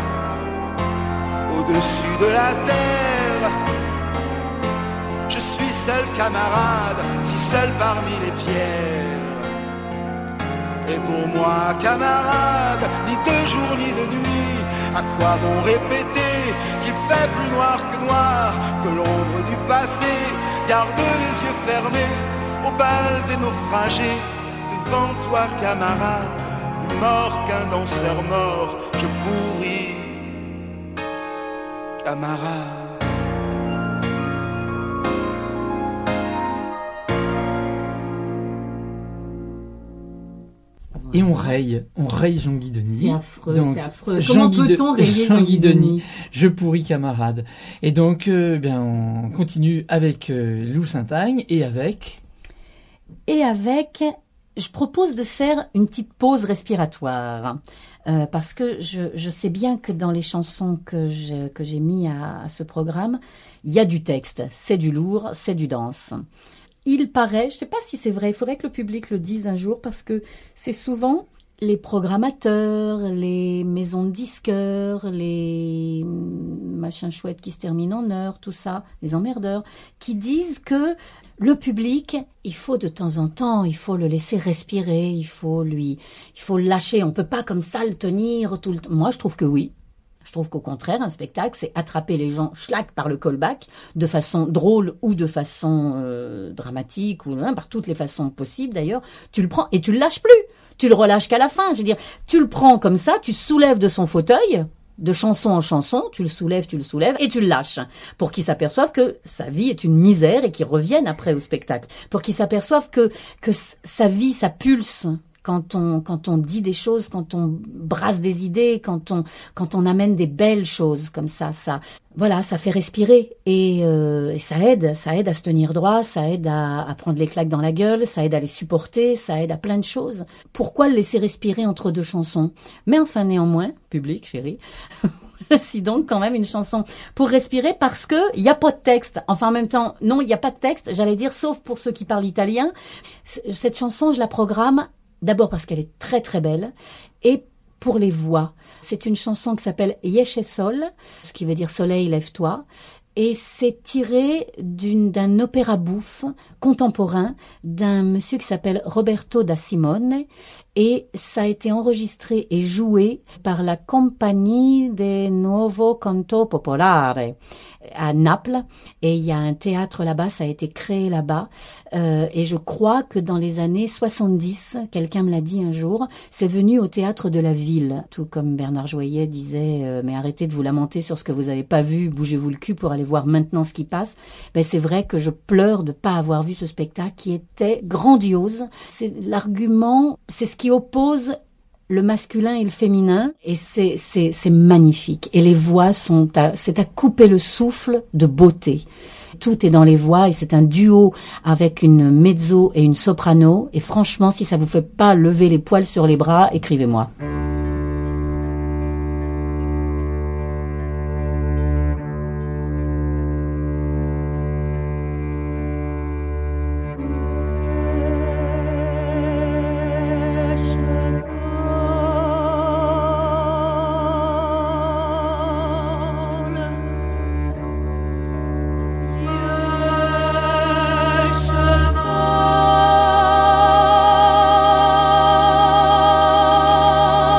au-dessus de la terre, je suis seul camarade, si seul parmi les pierres. Et pour moi, camarade, ni de jour ni de nuit, à quoi bon répéter qu'il fait plus noir que noir, que l'ombre du passé garde les yeux fermés au bal des naufragés. Devant toi, camarade, plus mort qu'un danseur mort, je pourris, camarade. Et on raye, on raye Jean Guidoni. C'est affreux, donc, c'est affreux. Comment peut-on rayer Jean Guidoni ? Je pourris, camarade. Et donc, euh, bien, on continue avec euh, Lou Saint-Agne et avec... Et avec... Je propose de faire une petite pause respiratoire, euh, parce que je, je sais bien que dans les chansons que j'ai, que j'ai mis à, à ce programme, il y a du texte, c'est du lourd, c'est du dense. Il paraît, je ne sais pas si c'est vrai, il faudrait que le public le dise un jour, parce que c'est souvent les programmateurs, les maisons de disqueurs, les machins chouettes qui se terminent en heure, tout ça, les emmerdeurs, qui disent que le public, il faut de temps en temps, il faut le laisser respirer, il faut lui, il faut le lâcher. On peut pas comme ça le tenir tout le temps. Moi, je trouve que oui. Je trouve qu'au contraire, un spectacle, c'est attraper les gens schlack par le callback, de façon drôle ou de façon euh, dramatique, ou hein, par toutes les façons possibles d'ailleurs. Tu le prends et tu le lâches plus. Tu le relâches qu'à la fin. Je veux dire, tu le prends comme ça, tu soulèves de son fauteuil, de chanson en chanson, tu le soulèves, tu le soulèves, et tu le lâches. Pour qu'il s'aperçoive que sa vie est une misère et qu'il revienne après au spectacle. Pour qu'il s'aperçoive que, que sa vie, sa pulse, quand on, quand on dit des choses, quand on brasse des idées, quand on, quand on amène des belles choses comme ça, ça, voilà, ça fait respirer et, euh, et ça aide, ça aide à se tenir droit, ça aide à, à prendre les claques dans la gueule, ça aide à les supporter, ça aide à plein de choses. Pourquoi le laisser respirer entre deux chansons ? Mais enfin, néanmoins, public, chérie, si donc quand même une chanson pour respirer parce que il y a pas de texte. Enfin, en même temps, non, il y a pas de texte, j'allais dire, sauf pour ceux qui parlent italien. Cette chanson, je la programme d'abord parce qu'elle est très très belle et pour les voix. C'est une chanson qui s'appelle Yesce Sol, ce qui veut dire soleil, lève-toi. Et c'est tiré d'une, d'un opéra bouffe contemporain d'un monsieur qui s'appelle Roberto da Simone. Et ça a été enregistré et joué par la Compagnie de Nuovo Canto Popolare à Naples. Et il y a un théâtre là-bas, ça a été créé là-bas. Euh, et je crois que dans les années soixante-dix, quelqu'un me l'a dit un jour, c'est venu au théâtre de la ville. Tout comme Bernard Joyet disait, euh, mais arrêtez de vous lamenter sur ce que vous n'avez pas vu, bougez-vous le cul pour aller voir maintenant ce qui passe. Ben, c'est vrai que je pleure de ne pas avoir vu ce spectacle qui était grandiose. C'est l'argument, c'est ce qui oppose le masculin et le féminin, et c'est, c'est, c'est magnifique. Et les voix sont à, c'est à couper le souffle de beauté. Tout est dans les voix, et c'est un duo avec une mezzo et une soprano, et franchement, si ça vous fait pas lever les poils sur les bras, écrivez-moi. Oh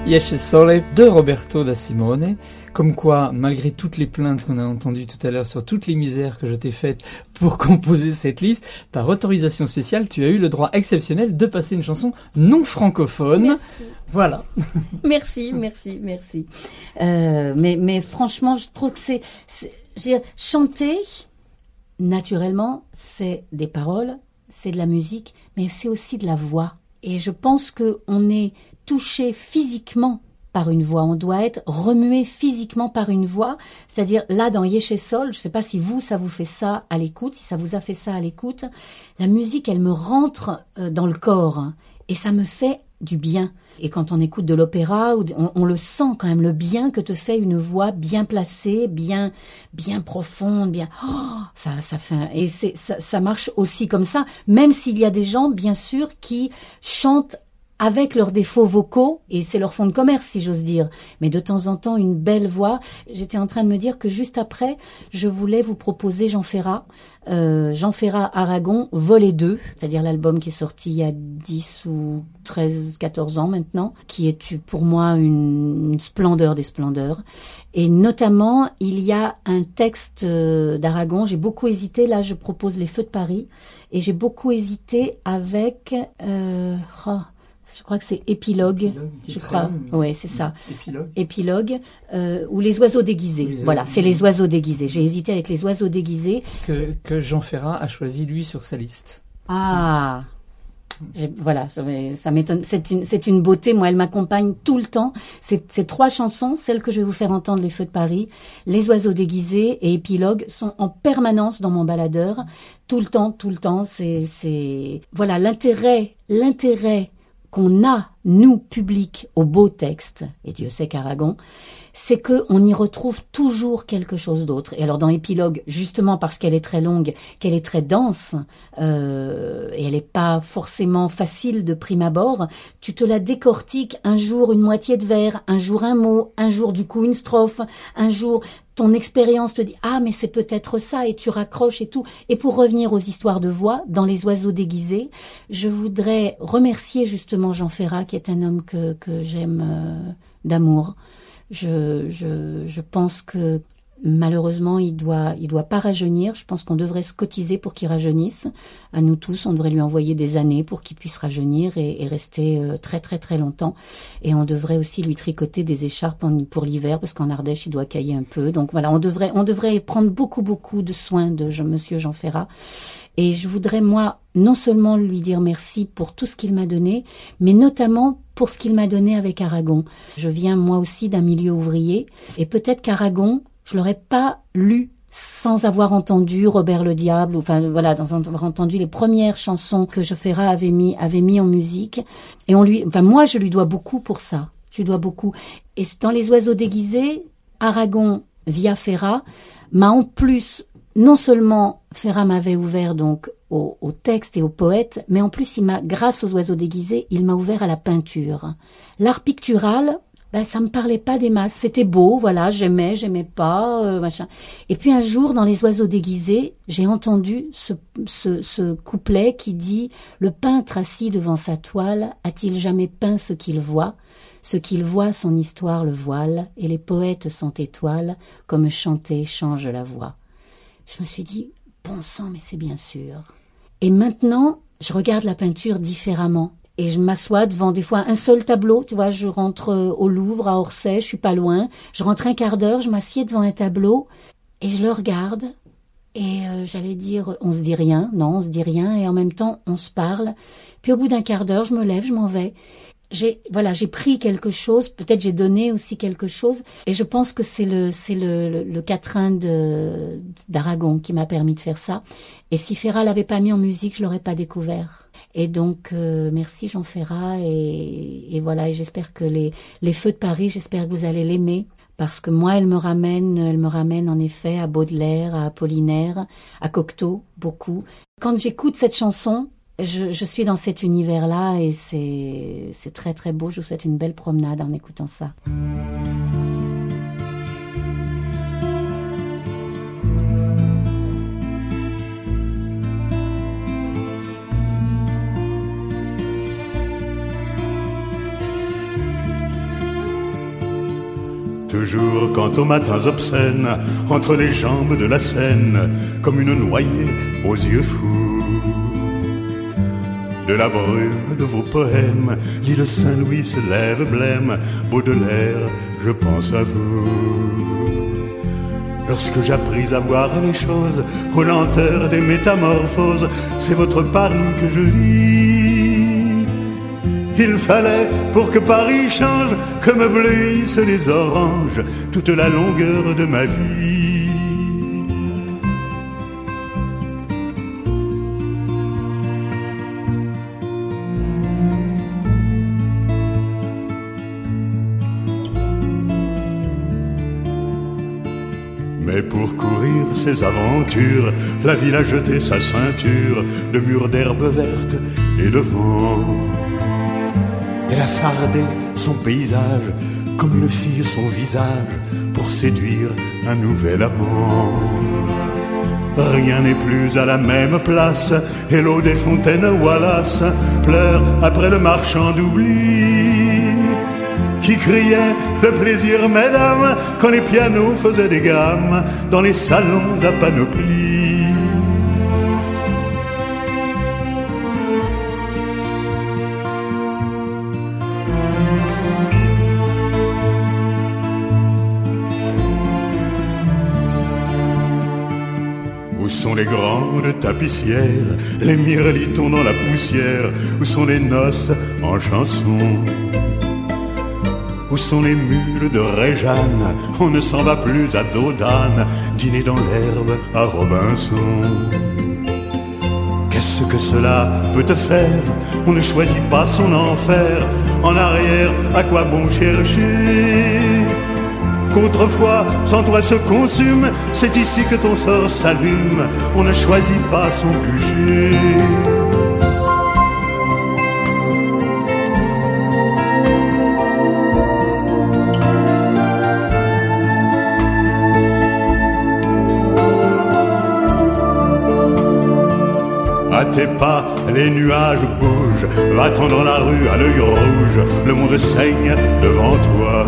Yesce Sole de Roberto da Simone. Comme quoi, malgré toutes les plaintes qu'on a entendues tout à l'heure sur toutes les misères que je t'ai faites pour composer cette liste, par autorisation spéciale, tu as eu le droit exceptionnel de passer une chanson non francophone. Merci. Voilà. Merci, merci, merci. Euh, mais, mais franchement, je trouve que c'est, c'est je veux dire, chanter, naturellement, c'est des paroles, c'est de la musique, mais c'est aussi de la voix. Et je pense qu'on est touché physiquement par une voix. On doit être remué physiquement par une voix. C'est-à-dire, là, dans Yesce Sole, je ne sais pas si vous, ça vous fait ça à l'écoute, si ça vous a fait ça à l'écoute. La musique, elle me rentre euh, dans le corps hein, et ça me fait du bien. Et quand on écoute de l'opéra, on, on le sent quand même, le bien que te fait une voix bien placée, bien, bien profonde, bien, oh, ça, ça fait, un, et c'est, ça, ça marche aussi comme ça, même s'il y a des gens, bien sûr, qui chantent avec leurs défauts vocaux, et c'est leur fond de commerce, si j'ose dire. Mais de temps en temps, une belle voix. J'étais en train de me dire que juste après, je voulais vous proposer Jean Ferrat, euh, Jean Ferrat Aragon, volet deux, c'est-à-dire l'album qui est sorti il y a dix ou treize, quatorze ans maintenant, qui est pour moi une, une splendeur des splendeurs. Et notamment, il y a un texte d'Aragon, j'ai beaucoup hésité, là je propose Les Feux de Paris, et j'ai beaucoup hésité avec... Euh, oh, je crois que c'est Épilogue, épilogue je crois. Oui, c'est ça. Épilogue. Épilogue, euh, ou Les Oiseaux déguisés. Les voilà, c'est Les Oiseaux déguisés. J'ai hésité avec Les Oiseaux déguisés. Que, que Jean Ferrat a choisi, lui, sur sa liste. Ah J'ai, voilà, ça m'étonne. C'est une, c'est une beauté. Moi, elle m'accompagne tout le temps. C'est, ces trois chansons, celles que je vais vous faire entendre, Les Feux de Paris, Les Oiseaux déguisés et Épilogue, sont en permanence dans mon baladeur. Tout le temps, tout le temps. C'est, c'est, voilà, l'intérêt, l'intérêt qu'on a, nous, public, au beau texte, et Dieu sait qu'Aragon, c'est qu'on y retrouve toujours quelque chose d'autre. Et alors dans Épilogue, justement parce qu'elle est très longue, qu'elle est très dense, euh, et elle n'est pas forcément facile de prime abord, tu te la décortiques un jour une moitié de vers, un jour un mot, un jour du coup une strophe, un jour... ton expérience te dit « Ah, mais c'est peut-être ça » et tu raccroches et tout. Et pour revenir aux histoires de voix, dans Les Oiseaux déguisés, je voudrais remercier justement Jean Ferrat, qui est un homme que, que j'aime euh, d'amour. Je, je, je pense que malheureusement, il doit, il doit pas rajeunir. Je pense qu'on devrait se cotiser pour qu'il rajeunisse. À nous tous, on devrait lui envoyer des années pour qu'il puisse rajeunir et, et rester euh, très très très longtemps. Et on devrait aussi lui tricoter des écharpes en, pour l'hiver, parce qu'en Ardèche, il doit cailler un peu. Donc voilà, on devrait, on devrait prendre beaucoup beaucoup de soin de je, Monsieur Jean Ferrat. Et je voudrais, moi, non seulement lui dire merci pour tout ce qu'il m'a donné, mais notamment pour ce qu'il m'a donné avec Aragon. Je viens, moi aussi, d'un milieu ouvrier, et peut-être qu'Aragon, je l'aurais pas lu sans avoir entendu Robert le Diable, ou, enfin voilà, sans avoir entendu les premières chansons que Jean Ferrat avait mis, avait mis en musique. Et on lui, enfin moi, je lui dois beaucoup pour ça. Je lui dois beaucoup. Et dans Les Oiseaux déguisés, Aragon, via Ferrat, m'a en plus, non seulement Ferrat m'avait ouvert donc au, au texte et au poète, mais en plus il m'a, grâce aux Oiseaux déguisés, il m'a ouvert à la peinture. L'art pictural, ben ça me parlait pas des masses. C'était beau, voilà, j'aimais, j'aimais pas, euh, machin. Et puis un jour, dans Les Oiseaux déguisés, j'ai entendu ce, ce, ce couplet qui dit « Le peintre assis devant sa toile a-t-il jamais peint ce qu'il voit ? Ce qu'il voit, son histoire le voile, et les poètes sont étoiles, comme chanter change la voix. » Je me suis dit « Bon sang, mais c'est bien sûr. » Et maintenant, je regarde la peinture différemment. Et je m'assois devant des fois un seul tableau, tu vois, je rentre au Louvre, à Orsay, je suis pas loin. Je rentre un quart d'heure, je m'assieds devant un tableau et je le regarde. Et euh, j'allais dire, on se dit rien, non, on se dit rien, et en même temps, on se parle. Puis au bout d'un quart d'heure, je me lève, je m'en vais. J'ai, voilà, j'ai pris quelque chose, peut-être j'ai donné aussi quelque chose, et je pense que c'est le, c'est le, le, le quatrain de, d'Aragon qui m'a permis de faire ça. Et si Ferrat l'avait pas mis en musique, je l'aurais pas découvert. Et donc, euh, merci Jean Ferrat, et, et voilà, et j'espère que les, les Feux de Paris, j'espère que vous allez l'aimer, parce que moi, elle me ramène, elle me ramène en effet à Baudelaire, à Apollinaire, à Cocteau, beaucoup. Quand j'écoute cette chanson, Je, je suis dans cet univers-là et c'est, c'est très très beau. Je vous souhaite une belle promenade en écoutant ça. toujours quant aux matins obscènes, entre les jambes de la Seine, comme une noyée aux yeux fous. De la brume de vos poèmes, l'île Saint-Louis se lève blême. Baudelaire, je pense à vous. Lorsque j'appris à voir les choses aux lenteurs des métamorphoses, c'est votre Paris que je vis. Il fallait pour que Paris change que me bleuissent les oranges toute la longueur de ma vie. Mais pour courir ses aventures, la ville a jeté sa ceinture de murs d'herbe verte et de vent. Elle a fardé son paysage comme une fille son visage pour séduire un nouvel amant. Rien n'est plus à la même place et l'eau des fontaines Wallace pleure après le marchand d'oubli qui criait le plaisir, mesdames, quand les pianos faisaient des gammes dans les salons à panoplie. Où sont les grandes tapissières, les mirlitons dans la poussière? Où sont les noces en chansons? Où sont les mules de Réjeanne? On ne s'en va plus à dos d'âne dîner dans l'herbe à Robinson. Qu'est-ce que cela peut te faire? On ne choisit pas son enfer. En arrière, à quoi bon chercher? Qu'autrefois, sans toi se consume, c'est ici que ton sort s'allume. On ne choisit pas son bûcher. À tes pas, les nuages bougent. Va-t'en dans la rue à l'œil rouge. Le monde saigne devant toi.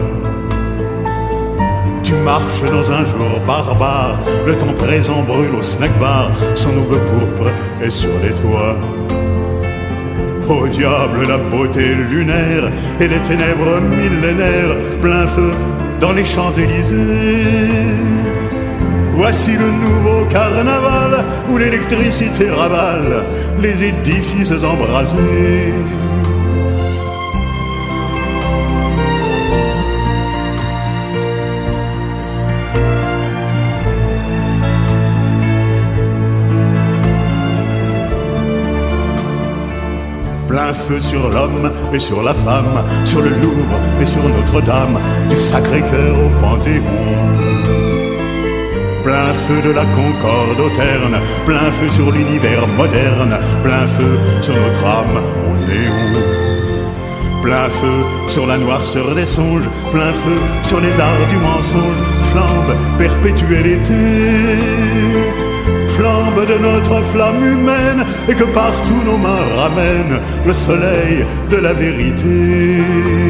Tu marches dans un jour barbare. Le temps présent brûle au snack bar. Son aube pourpre est sur les toits. Au diable la beauté lunaire et les ténèbres millénaires. Plein feu dans les Champs-Élysées. Voici le nouveau carnaval où l'électricité ravale les édifices embrasés. Plein feu sur l'homme et sur la femme, sur le Louvre et sur Notre-Dame, du Sacré-Cœur au Panthéon. Plein feu de la concorde au Terne, plein feu sur l'univers moderne, plein feu sur notre âme au néon. Plein feu sur la noirceur des songes, plein feu sur les arts du mensonge, flambe perpétualité. Flambe de notre flamme humaine et que partout nos mains ramènent le soleil de la vérité.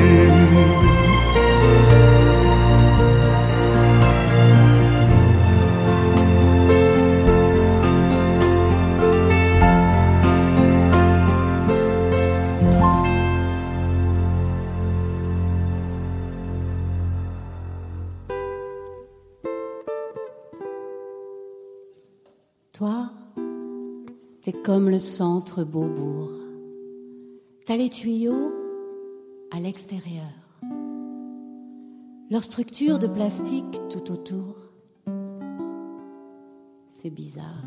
Toi, t'es comme le centre Beaubourg. T'as les tuyaux à l'extérieur. Leur structure de plastique tout autour. C'est bizarre.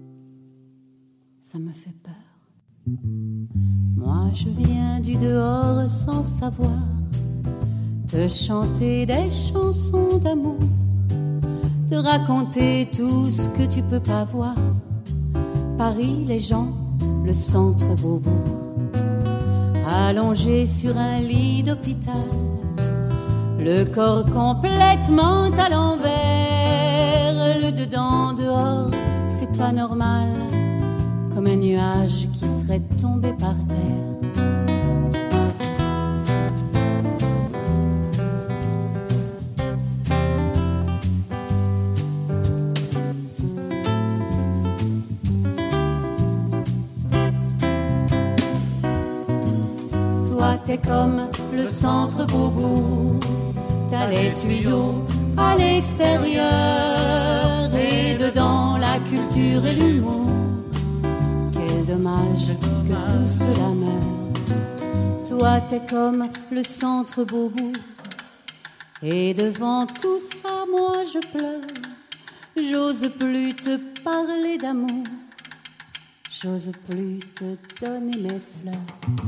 Ça me fait peur. Moi, je viens du dehors sans savoir te chanter des chansons d'amour. Te raconter tout ce que tu peux pas voir. Paris, les gens, le centre Beaubourg. Allongé sur un lit d'hôpital, le corps complètement à l'envers. Le dedans, dehors, c'est pas normal. Comme un nuage qui serait tombé par terre. t'es comme le centre Beaubourg. T'as les tuyaux à l'extérieur et dedans la culture et l'humour. Quel dommage que tout cela meure. Toi t'es comme le centre Beaubourg. Et devant tout ça, moi je pleure. J'ose plus te parler d'amour. J'ose plus te donner mes fleurs.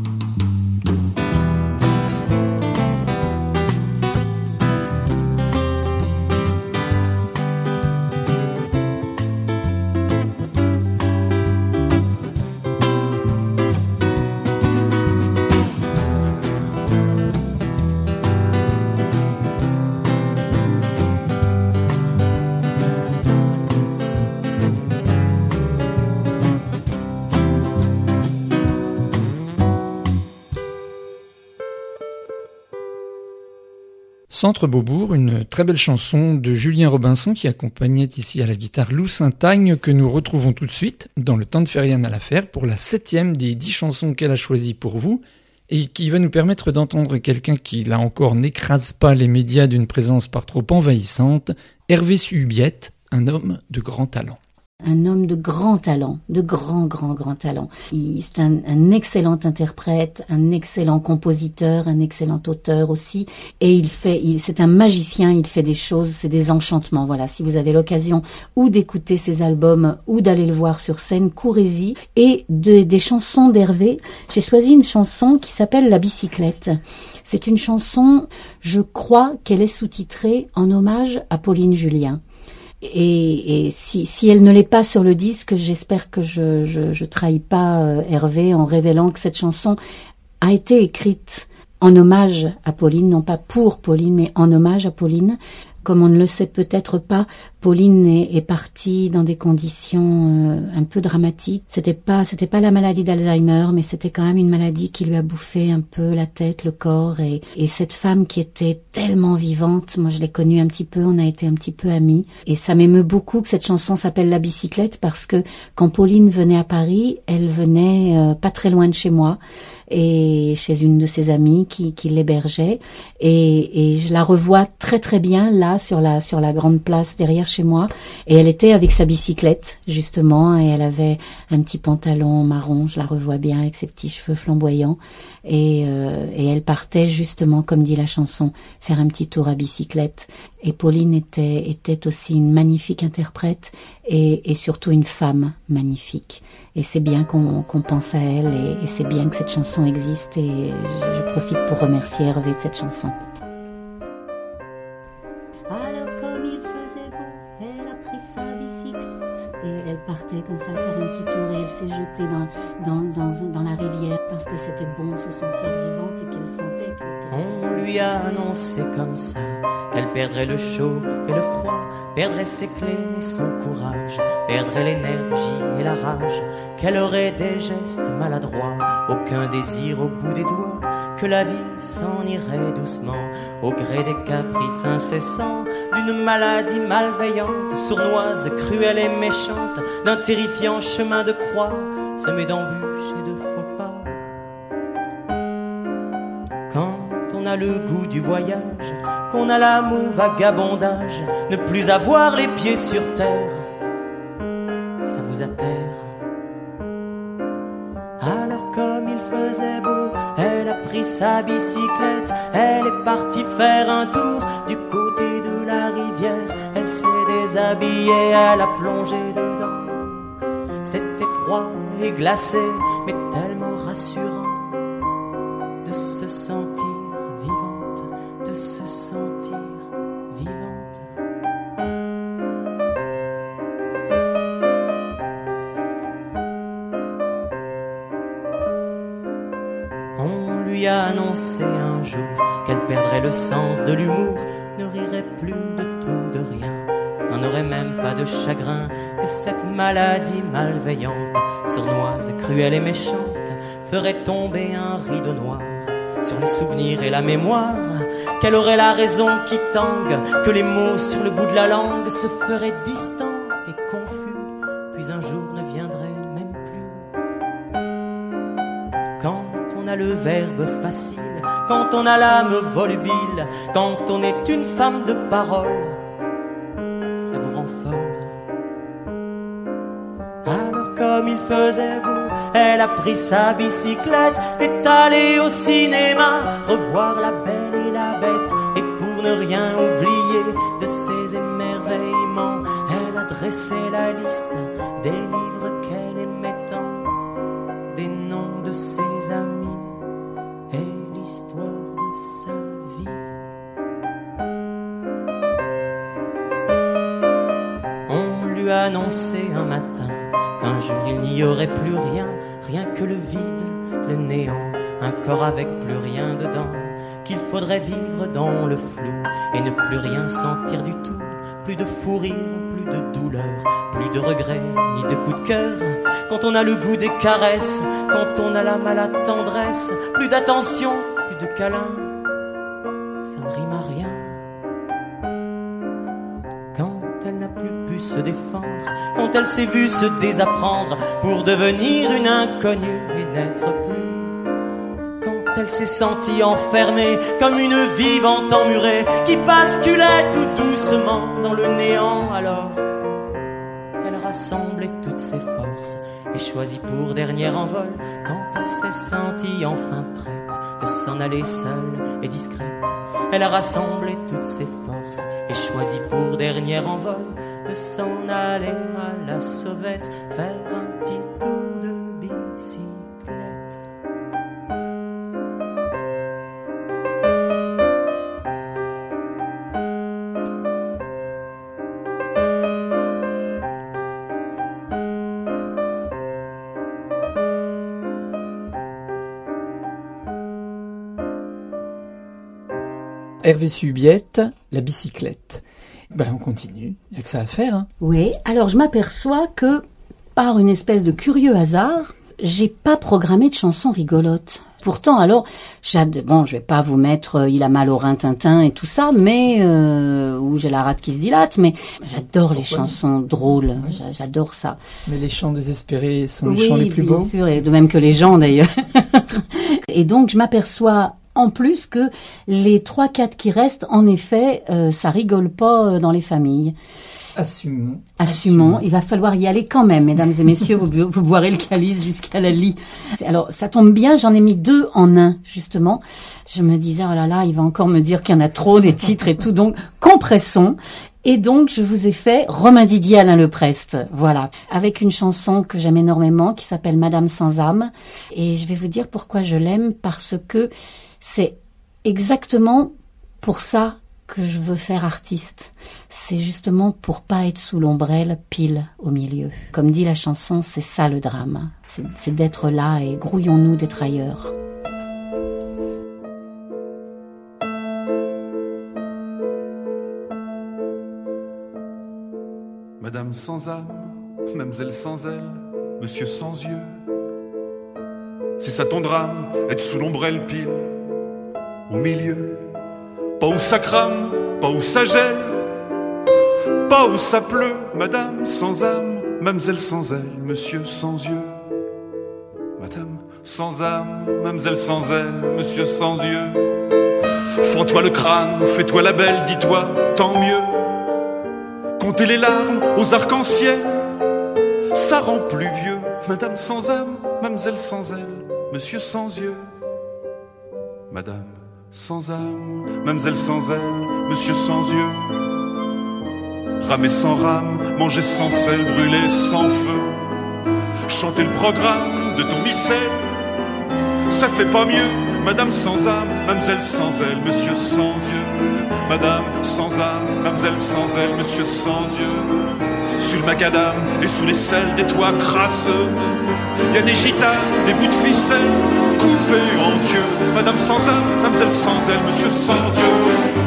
Centre Beaubourg, une très belle chanson de Julien Robinson qui accompagnait ici à la guitare Lou Saint-Agne que nous retrouvons tout de suite dans Le Temps de faire rien à l'affaire pour la septième des dix chansons qu'elle a choisies pour vous et qui va nous permettre d'entendre quelqu'un qui, là encore, n'écrase pas les médias d'une présence par trop envahissante, Hervé Subiette, un homme de grand talent. Un homme de grand talent, de grand, grand, grand talent. Il, c'est un, un excellent interprète, un excellent compositeur, un excellent auteur aussi. Et il fait, il, c'est un magicien, il fait des choses, c'est des enchantements. Voilà, si vous avez l'occasion ou d'écouter ses albums ou d'aller le voir sur scène, courez-y. Et de, des chansons d'Hervé, j'ai choisi une chanson qui s'appelle La bicyclette. C'est une chanson, je crois qu'elle est sous-titrée en hommage à Pauline Julien. Et, et si, si elle ne l'est pas sur le disque, j'espère que je, je, je trahis pas euh, Hervé en révélant que cette chanson a été écrite en hommage à Pauline, non pas pour Pauline, mais en hommage à Pauline. Comme on ne le sait peut-être pas, Pauline est, est partie dans des conditions euh, un peu dramatiques. C'était pas, c'était pas la maladie d'Alzheimer, mais c'était quand même une maladie qui lui a bouffé un peu la tête, le corps. Et, et cette femme qui était tellement vivante, moi je l'ai connue un petit peu, on a été un petit peu amis. Et ça m'émeut beaucoup que cette chanson s'appelle La bicyclette parce que quand Pauline venait à Paris, elle venait euh, pas très loin de chez moi. Et chez une de ses amies qui, qui l'hébergeait et, et je la revois très très bien là sur la sur la grande place derrière chez moi et elle était avec sa bicyclette justement et elle avait un petit pantalon marron, je la revois bien avec ses petits cheveux flamboyants et, euh, et elle partait justement comme dit la chanson faire un petit tour à bicyclette et Pauline était était aussi une magnifique interprète et, et surtout une femme magnifique. Et c'est bien qu'on, qu'on pense à elle et, et c'est bien que cette chanson existe et je, je profite pour remercier Hervé de cette chanson. Alors comme il faisait beau, elle a pris sa bicyclette et elle partait comme ça faire un petit tour et elle s'est jetée dans, dans, dans, dans la rivière parce que c'était bon de se sentir vivante et qu'elle sentait qu'elle... On lui a annoncé comme ça qu'elle perdrait le chaud et le froid, perdrait ses clés et son courage, perdrait l'énergie et la rage, qu'elle aurait des gestes maladroits, aucun désir au bout des doigts, que la vie s'en irait doucement, au gré des caprices incessants, d'une maladie malveillante, sournoise, cruelle et méchante, d'un terrifiant chemin de croix, semé d'embûches et de faux pas. Quand on a le goût du voyage, qu'on a l'amour vagabondage, ne plus avoir les pieds sur terre, ça vous atterre. Alors comme il faisait beau, elle a pris sa bicyclette, elle est partie faire un tour du côté de la rivière, elle s'est déshabillée, elle a plongé dedans. C'était froid et glacé, mais tellement rassurant de se sentir vivante, de se sentir vivante. On lui a annoncé un jour qu'elle perdrait le sens de l'humour, ne rirait plus de tout, de rien, n'en aurait même pas de chagrin, que cette maladie malveillante, sournoise, cruelle et méchante, ferait tomber un rideau noir sur les souvenirs et la mémoire, qu'elle aurait la raison qui tangue, que les mots sur le bout de la langue se feraient distants et confus, puis un jour ne viendraient même plus. Quand on a le verbe facile quand on a l'âme volubile, quand on est une femme de parole, ça vous rend folle. Alors comme il faisait beau, elle a pris sa bicyclette, est allée au cinéma, revoir La Belle et la Bête. Et pour ne rien oublier de ses émerveillements, elle a dressé la liste des livres qu'elle aimait tant, des noms de ses amis et l'histoire de sa vie. On lui a annoncé un matin qu'un jour il n'y aurait plus rien, rien que le vide, le néant, un corps avec plus rien dedans, qu'il faudrait vivre dans le flou et ne plus rien sentir du tout, plus de fou rire, plus de douleur, plus de regrets, ni de coups de cœur, quand on a le goût des caresses, quand on a la malade tendresse, plus d'attention, plus de câlins, ça ne rime à rien. Quand elle n'a plus pu se défendre, quand elle s'est vue se désapprendre pour devenir une inconnue et n'être plus, quand elle s'est sentie enfermée comme une vivante emmurée qui basculait tout doucement dans le néant, alors elle rassemblait toutes ses forces et choisit pour dernier envol, quand elle s'est sentie enfin prête de s'en aller seule et discrète, elle a rassemblé toutes ses forces et choisit pour dernier envol de s'en aller à la sauvette, faire un petit tour de bicyclette. Hervé Subiette, la bicyclette. Ben, on continue, il n'y a que ça à faire. Hein. Oui, alors je m'aperçois que, par une espèce de curieux hasard, j'ai pas programmé de chansons rigolotes. Pourtant, alors, j'ad... bon, je vais pas vous mettre euh, « Il a mal au rein Tintin » et tout ça, mais euh, ou « J'ai la rate qui se dilate », mais j'adore les chansons drôles, j'adore ça. Mais les chants désespérés sont les oui, chants les plus beaux. Oui, bien sûr, et de même que les gens d'ailleurs. Et donc, je m'aperçois en plus que les trois quatre qui restent, en effet, euh, ça rigole pas dans les familles. Assumons. Assumons. Il va falloir y aller quand même, mesdames et messieurs. vous, vous boirez le calice jusqu'à la lie. Alors, ça tombe bien, j'en ai mis deux en un, justement. Je me disais, oh là là, il va encore me dire qu'il y en a trop, des titres et tout. Donc, compressons. Et donc, je vous ai fait Romain Didier, Alain Leprest. Voilà. Avec une chanson que j'aime énormément, qui s'appelle Madame sans âme. Et je vais vous dire pourquoi je l'aime, parce que c'est exactement pour ça que je veux faire artiste. C'est justement pour pas être sous l'ombrelle pile au milieu. Comme dit la chanson, c'est ça le drame. C'est, c'est d'être là et grouillons-nous d'être ailleurs. Madame sans âme, mademoiselle sans aile, monsieur sans yeux. C'est ça ton drame, être sous l'ombrelle pile au milieu. Pas où ça crame, pas où ça gèle, pas où ça pleut, madame sans âme, mademoiselle sans aile, monsieur sans yeux. Madame sans âme, mademoiselle sans aile, monsieur sans yeux. Fends-toi le crâne, fais-toi la belle, dis-toi, tant mieux. Comptez les larmes aux arcs-en-ciel, ça rend plus vieux, madame sans âme, mademoiselle sans aile, monsieur sans yeux. Madame sans âme, mademoiselle sans aile, monsieur sans yeux. Ramer sans rame, manger sans sel, brûler sans feu. Chanter le programme de ton missel, ça fait pas mieux. Madame sans âme, mademoiselle sans aile, monsieur sans yeux. Madame sans âme, mademoiselle sans aile, monsieur sans yeux. Sur le macadam et sous les selles des toits crasseux, y a des gitanes, des bouts de ficelle coupés en Dieu. Madame sans âme, mademoiselle sans aile, monsieur sans yeux.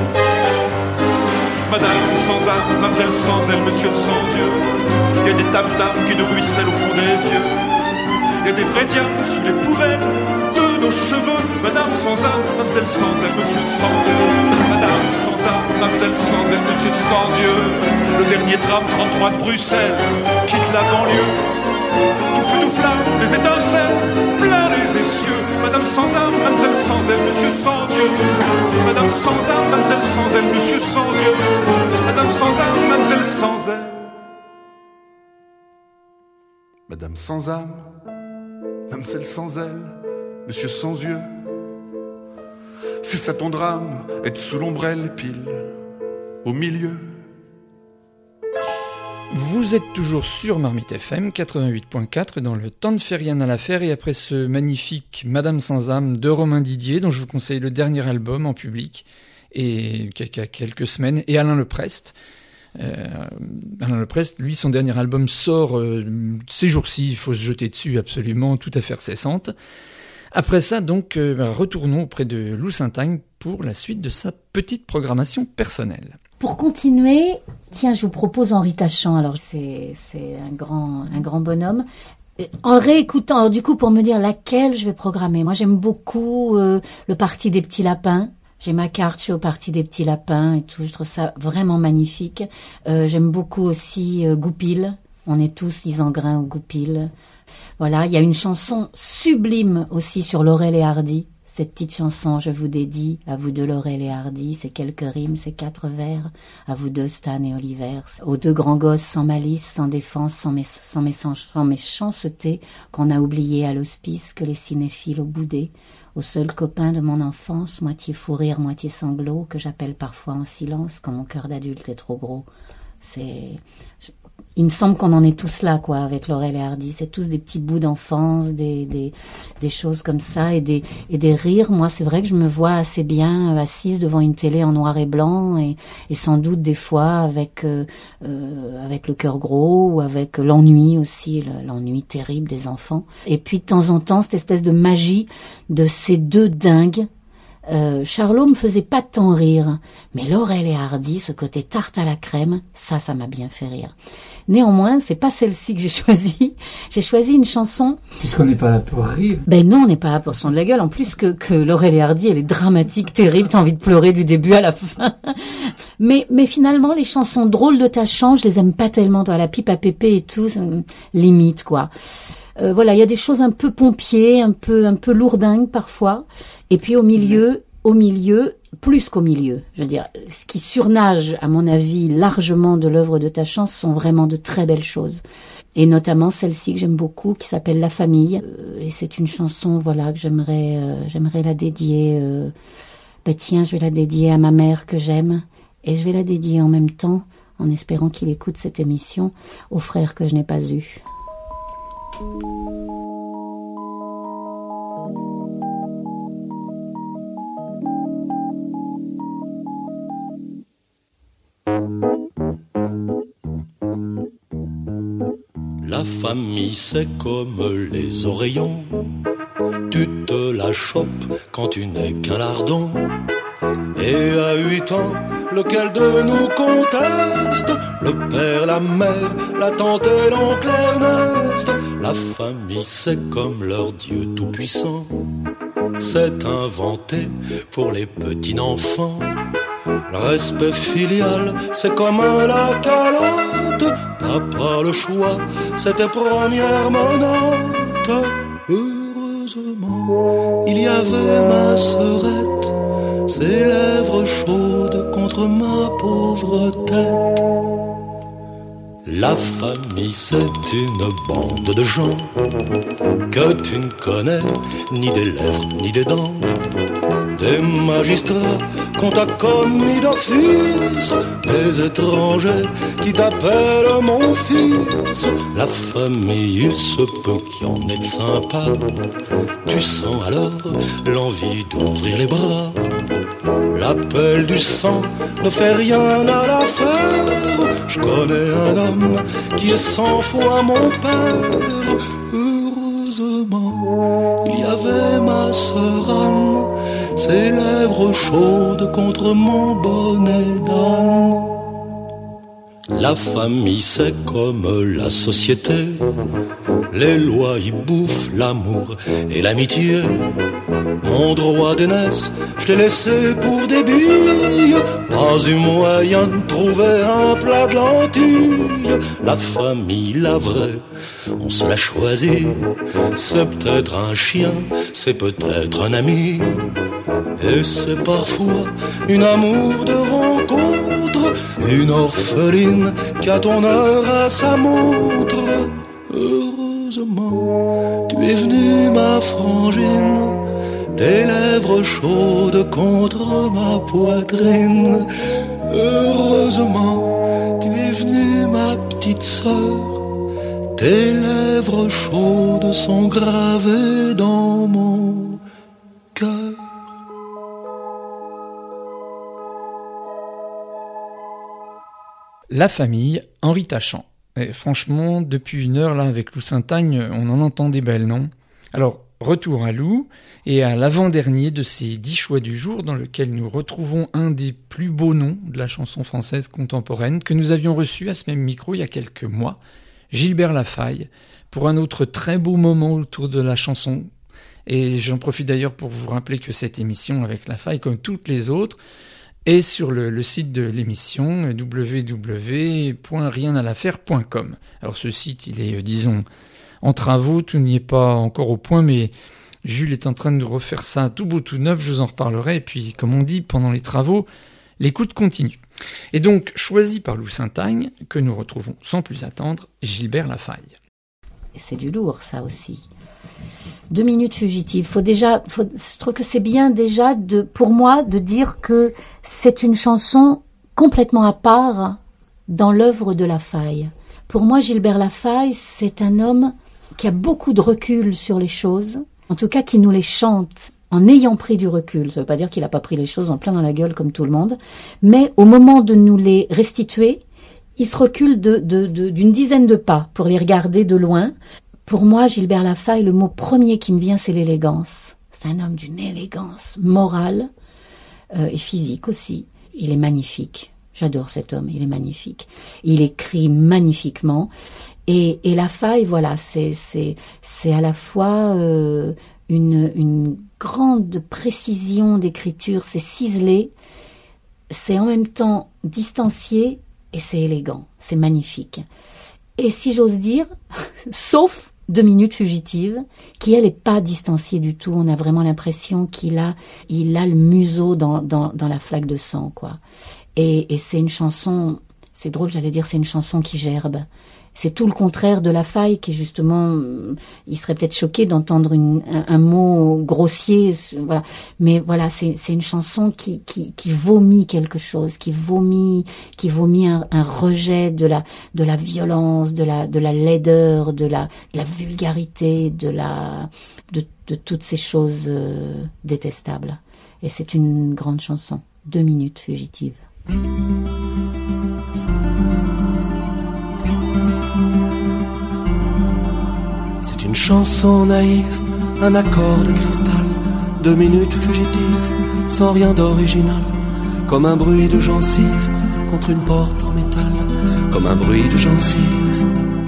Madame sans âme, mademoiselle sans aile, monsieur sans yeux. Y a des tam-tams qui nous ruissellent au fond des yeux. Y a des vrais diamants sous les poubelles de nos cheveux. Madame sans âme, mademoiselle sans aile, monsieur sans Dieu. Madame sans âme, mademoiselle sans aile, monsieur sans Dieu. Le dernier tram trente-trois de Bruxelles quitte la banlieue. Tout feu, tout flamme, des étincelles, plein les essieux. Madame sans âme, mademoiselle sans aile, monsieur sans Dieu. Madame sans âme, mademoiselle sans aile, monsieur sans Dieu. Madame sans âme, mademoiselle sans aile. Madame sans âme, mademoiselle sans aile, monsieur sans yeux. C'est ça ton drame, être sous l'ombrelle pile au milieu. Vous êtes toujours sur Marmite F M quatre-vingt-huit point quatre dans le temps de faire rien à l'affaire, et après ce magnifique Madame sans âme de Romain Didier, dont je vous conseille le dernier album en public, et qui a quelques semaines, et Alain Leprest. Euh, Alain Leprest, lui, son dernier album sort euh, ces jours-ci, il faut se jeter dessus absolument, toute affaire cessante. Après ça, donc, euh, bah, retournons auprès de Lou Saint-Agne pour la suite de sa petite programmation personnelle. Pour continuer, tiens, je vous propose Henri Tachant. Alors, c'est, c'est un grand, un grand bonhomme. En réécoutant, alors, du coup, pour me dire laquelle je vais programmer. Moi, j'aime beaucoup euh, le Parti des Petits Lapins. J'ai ma carte, je suis au Parti des Petits Lapins et tout. Je trouve ça vraiment magnifique. Euh, j'aime beaucoup aussi euh, Goupil. On est tous Isengrin ou Goupil. Voilà, il y a une chanson sublime aussi sur Laurel et Hardy. Cette petite chanson, je vous dédie, à vous deux Laurel et Hardy, c'est quelques rimes, c'est quatre vers, à vous deux Stan et Oliver, aux deux grands gosses sans malice, sans défense, sans, mé- sans, mé- sans méchanceté, qu'on a oublié à l'hospice, que les cinéphiles ont boudé, aux seuls copains de mon enfance, moitié fou rire, moitié sanglot, que j'appelle parfois en silence, quand mon cœur d'adulte est trop gros. C'est... Il me semble qu'on en est tous là, quoi, avec Laurel et Hardy. C'est tous des petits bouts d'enfance, des, des, des choses comme ça, et des, et des rires. Moi, c'est vrai que je me vois assez bien assise devant une télé en noir et blanc, et, et sans doute des fois avec, euh, euh, avec le cœur gros, ou avec l'ennui aussi, l'ennui terrible des enfants. Et puis, de temps en temps, cette espèce de magie de ces deux dingues. Euh, Charlot me faisait pas tant rire, mais Laurel et Hardy, ce côté tarte à la crème, ça, ça m'a bien fait rire. Néanmoins, c'est pas celle-ci que j'ai choisie. J'ai choisi une chanson. Puisqu'on n'est pas là pour rire. Ben non, on n'est pas là pour son de la gueule. En plus que, que Laurel et Hardy, elle est dramatique, terrible, t'as envie de pleurer du début à la fin. Mais, mais finalement, les chansons drôles de Tachant, je les aime pas tellement, dans la pipe à pépé et tout, limite, quoi. Euh, voilà, il y a des choses un peu pompiers, un peu, un peu lourdingues parfois. Et puis au milieu, au milieu, plus qu'au milieu, je veux dire, ce qui surnage, à mon avis, largement de l'œuvre de Tachant, ce sont vraiment de très belles choses. Et notamment celle-ci que j'aime beaucoup, qui s'appelle La Famille. Euh, et c'est une chanson, voilà, que j'aimerais, euh, j'aimerais la dédier. Euh, ben tiens, je vais la dédier à ma mère que j'aime, et je vais la dédier en même temps, en espérant qu'il écoute cette émission, au frère que je n'ai pas eu. La famille, c'est comme les oreillons. Tu te la chopes quand tu n'es qu'un lardon. Et à huit ans, lequel de nous conteste? Le père, la mère, la tante et l'oncle Ernest. La famille, c'est comme leur Dieu tout-puissant. C'est inventé pour les petits enfants. Le respect filial, c'est comme la calotte. T'as pas le choix, c'est tes premières menottes. Heureusement, il y avait ma sœurette, ses lèvres chaudes contre ma pauvre tête. La famille, c'est une bande de gens que tu ne connais ni des lèvres ni des dents. Des magistrats qu'on t'a commis d'office, des étrangers qui t'appellent mon fils. La famille, il se peut qu'il y en ait de sympa. Tu sens alors l'envie d'ouvrir les bras. L'appel du sang ne fait rien à l'affaire. Je connais un homme qui est cent fois mon père. Heureusement, il y avait ma sœur Anne, ses lèvres chaudes contre mon bonnet d'âne. La famille, c'est comme la société. Les lois y bouffent l'amour et l'amitié. Mon droit d'aînesse, je l'ai laissé pour des billes. Pas eu moyen de trouver un plat de lentilles. La famille, la vraie, on se l'a choisi. C'est peut-être un chien, c'est peut-être un ami. Et c'est parfois une amour de rencontre, une orpheline qui a ton heure à sa montre. Heureusement, tu es venue ma frangine, tes lèvres chaudes contre ma poitrine. Heureusement, tu es venue ma petite sœur, tes lèvres chaudes sont gravées dans mon cœur. La famille, Henri Tachant. Et franchement, depuis une heure là avec Lou Saint-Agne, on en entend des belles, non ? Alors, retour à Lou, et à l'avant-dernier de ces dix choix du jour, dans lequel nous retrouvons un des plus beaux noms de la chanson française contemporaine, que nous avions reçu à ce même micro il y a quelques mois, Gilbert Lafaille, pour un autre très beau moment autour de la chanson. Et j'en profite d'ailleurs pour vous rappeler que cette émission avec Lafaille, comme toutes les autres, est sur le, le site de l'émission w w w point rien à la faire point com. Alors ce site, il est, euh, disons, en travaux, tout n'y est pas encore au point, mais Jules est en train de refaire ça tout beau, tout neuf, je vous en reparlerai, et puis, comme on dit, pendant les travaux, l'écoute continue. Et donc, choisi par Lou Saint-Agne, que nous retrouvons sans plus attendre, Gilbert Lafaille. C'est du lourd, ça aussi. Deux minutes fugitives. Faut déjà, faut, je trouve que c'est bien déjà de, pour moi, de dire que c'est une chanson complètement à part dans l'œuvre de Lafaille. Pour moi, Gilbert Lafaille, c'est un homme qui a beaucoup de recul sur les choses, en tout cas qui nous les chante en ayant pris du recul. Ça ne veut pas dire qu'il n'a pas pris les choses en plein dans la gueule comme tout le monde, mais au moment de nous les restituer, il se recule de, de, de, d'une dizaine de pas pour les regarder de loin. Pour moi, Gilbert Lafaille, le mot premier qui me vient, c'est l'élégance. C'est un homme d'une élégance morale euh, et physique aussi. Il est magnifique. J'adore cet homme, il est magnifique. Il écrit magnifiquement. Et, et Lafaille, voilà, c'est, c'est, c'est à la fois euh, une, une grande précision d'écriture, c'est ciselé, c'est en même temps distancié et c'est élégant, c'est magnifique. Et si j'ose dire, sauf Deux minutes fugitives, qui elle n'est pas distanciée du tout. On a vraiment l'impression qu'il a, il a le museau dans, dans, dans la flaque de sang, quoi. Et, et c'est une chanson, c'est drôle, j'allais dire, c'est une chanson qui gerbe. C'est tout le contraire de Lafaille, qui justement, il serait peut-être choqué d'entendre une, un, un mot grossier, voilà. Mais voilà, c'est, c'est une chanson qui, qui, qui vomit quelque chose, qui vomit, qui vomit un, un rejet de la, de la violence, de la, de la laideur, de la, de la vulgarité, de la, de, de toutes ces choses euh, détestables. Et c'est une grande chanson. Deux minutes fugitives. C'est une chanson naïve, un accord de cristal, deux minutes fugitives, sans rien d'original, comme un bruit de gencive contre une porte en métal, comme un bruit de gencive.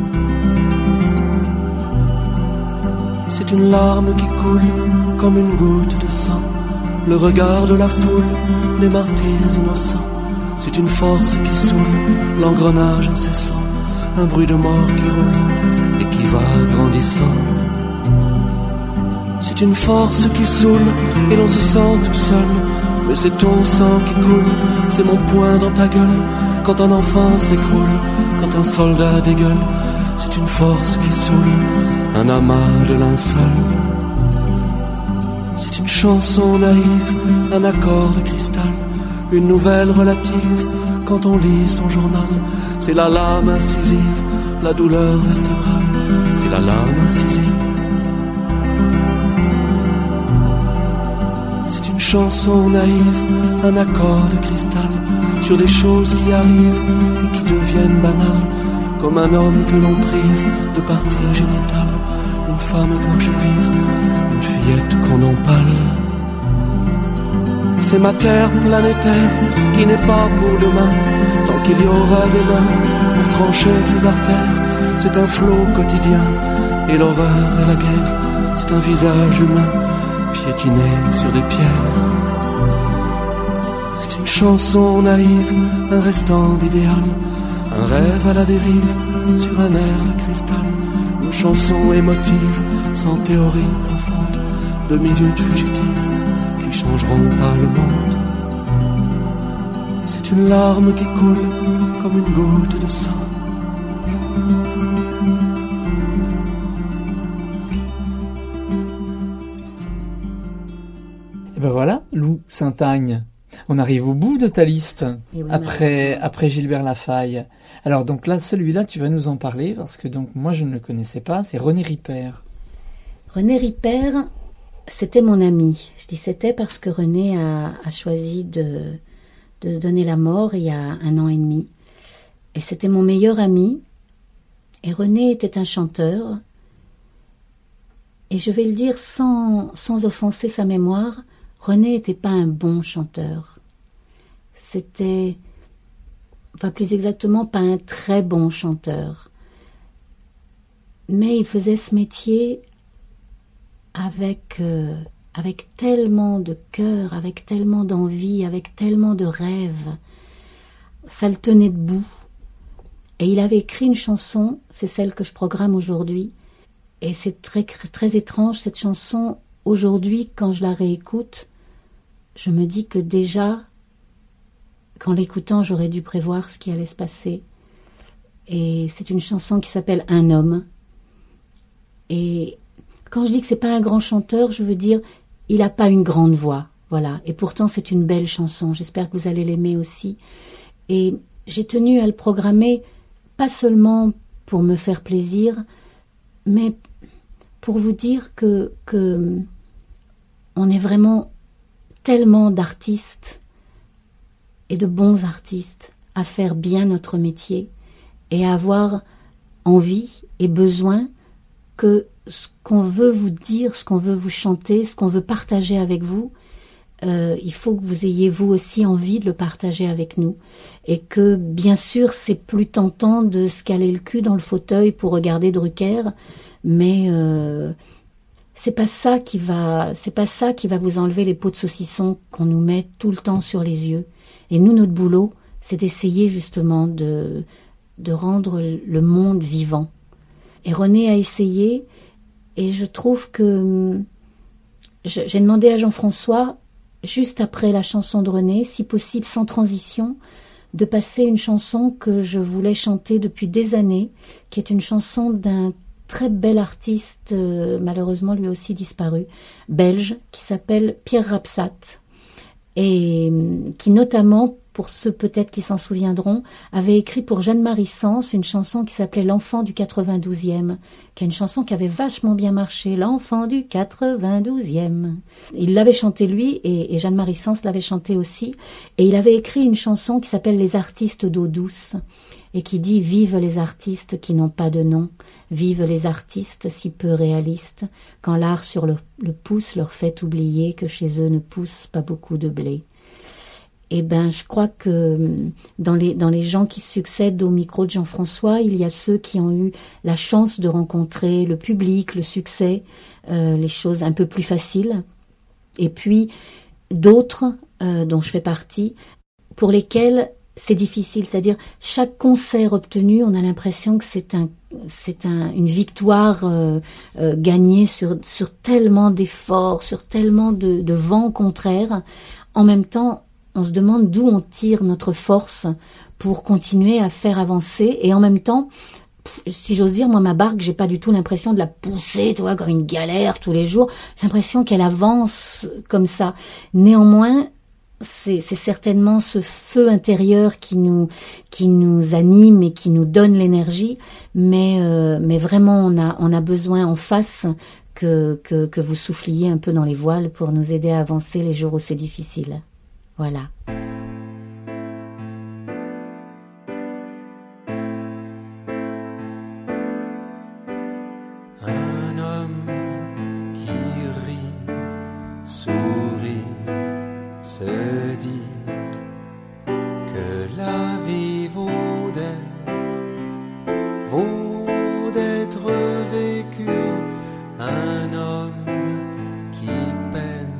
C'est une larme qui coule comme une goutte de sang, le regard de la foule, les martyrs innocents. C'est une force qui saoule, l'engrenage incessant, un bruit de mort qui roule et qui va grandissant. C'est une force qui saoule et l'on se sent tout seul, mais c'est ton sang qui coule, c'est mon poing dans ta gueule. Quand un enfant s'écroule, quand un soldat dégueule, c'est une force qui saoule, un amas de linceul. C'est une chanson naïve, un accord de cristal, une nouvelle relative quand on lit son journal. C'est la lame incisive, la douleur vertébrale, c'est la lame incisive. C'est une chanson naïve, un accord de cristal, sur des choses qui arrivent et qui deviennent banales, comme un homme que l'on prive de parties génitales, une femme gorge-vive, une fillette qu'on empale. C'est ma terre planétaire qui n'est pas pour demain, tant qu'il y aura des mains pour trancher ses artères. C'est un flot quotidien, et l'horreur et la guerre, c'est un visage humain, pieds piétiner sur des pierres. C'est une chanson naïve, un restant d'idéal, un rêve à la dérive sur un air de cristal. Une chanson émotive, sans théorie profonde, de minutes fugitives qui changeront pas le monde. C'est une larme qui coule comme une goutte de sang. Et ben voilà, Lou Saint-Agne. On arrive au bout de ta liste, oui, après, après Gilbert Lafaille. Alors donc là, celui-là, tu vas nous en parler, parce que donc moi je ne le connaissais pas, c'est René Ripert. René Ripert, c'était mon ami. Je dis c'était parce que René a, a choisi de, de se donner la mort il y a un an et demi. Et c'était mon meilleur ami. Et René était un chanteur. Et je vais le dire sans, sans offenser sa mémoire, René n'était pas un bon chanteur. C'était, enfin plus exactement, pas un très bon chanteur. Mais il faisait ce métier avec, euh, avec tellement de cœur, avec tellement d'envie, avec tellement de rêves. Ça le tenait debout. Et il avait écrit une chanson, c'est celle que je programme aujourd'hui. Et c'est très, très étrange, cette chanson. Aujourd'hui, quand je la réécoute, je me dis que déjà, qu'en l'écoutant, j'aurais dû prévoir ce qui allait se passer. Et c'est une chanson qui s'appelle « Un homme ». Et quand je dis que c'est pas un grand chanteur, je veux dire, il n'a pas une grande voix. Voilà. Et pourtant, c'est une belle chanson. J'espère que vous allez l'aimer aussi. Et j'ai tenu à le programmer, pas seulement pour me faire plaisir, mais pour vous dire que, que on est vraiment tellement d'artistes et de bons artistes à faire bien notre métier et à avoir envie et besoin que ce qu'on veut vous dire, ce qu'on veut vous chanter, ce qu'on veut partager avec vous, euh, il faut que vous ayez vous aussi envie de le partager avec nous. Et que bien sûr c'est plus tentant de se caler le cul dans le fauteuil pour regarder Drucker, mais euh, c'est pas ça qui va, c'est pas ça qui va vous enlever les pots de saucisson qu'on nous met tout le temps sur les yeux. Et nous, notre boulot, c'est d'essayer justement de, de rendre le monde vivant. Et René a essayé, et je trouve que j'ai demandé à Jean-François, juste après la chanson de René, si possible sans transition, de passer une chanson que je voulais chanter depuis des années, qui est une chanson d'un très bel artiste, euh, malheureusement lui aussi disparu, belge, qui s'appelle Pierre Rapsat, et euh, qui notamment, pour ceux peut-être qui s'en souviendront, avait écrit pour Jeanne-Marie Sens une chanson qui s'appelait L'enfant du quatre-vingt-douzième, qui est une chanson qui avait vachement bien marché, L'enfant du quatre-vingt-douzième. Il l'avait chanté lui, et, et Jeanne-Marie Sens l'avait chanté aussi, et il avait écrit une chanson qui s'appelle Les artistes d'eau douce, et qui dit « Vive les artistes qui n'ont pas de nom, vive les artistes si peu réalistes, quand l'art sur le, le pouce leur fait oublier que chez eux ne pousse pas beaucoup de blé. » Eh ben, je crois que dans les, dans les gens qui succèdent au micro de Jean-François, il y a ceux qui ont eu la chance de rencontrer le public, le succès, euh, les choses un peu plus faciles. Et puis d'autres, euh, dont je fais partie, pour lesquels c'est difficile. C'est-à-dire, chaque concert obtenu, on a l'impression que c'est un, c'est un, une victoire euh, euh, gagnée sur, sur tellement d'efforts, sur tellement de, de vents contraires. En même temps, on se demande d'où on tire notre force pour continuer à faire avancer. Et en même temps, si j'ose dire, moi, ma barque, j'ai pas du tout l'impression de la pousser, tu vois, comme une galère tous les jours. J'ai l'impression qu'elle avance comme ça. Néanmoins, c'est, c'est certainement ce feu intérieur qui nous, qui nous anime et qui nous donne l'énergie. Mais, euh, mais vraiment, on a, on a besoin en face que, que, que vous souffliez un peu dans les voiles pour nous aider à avancer les jours où c'est difficile. Voilà. Un homme qui rit, sourit, se dit que la vie vaut d'être, vaut d'être vécue. Un homme qui peine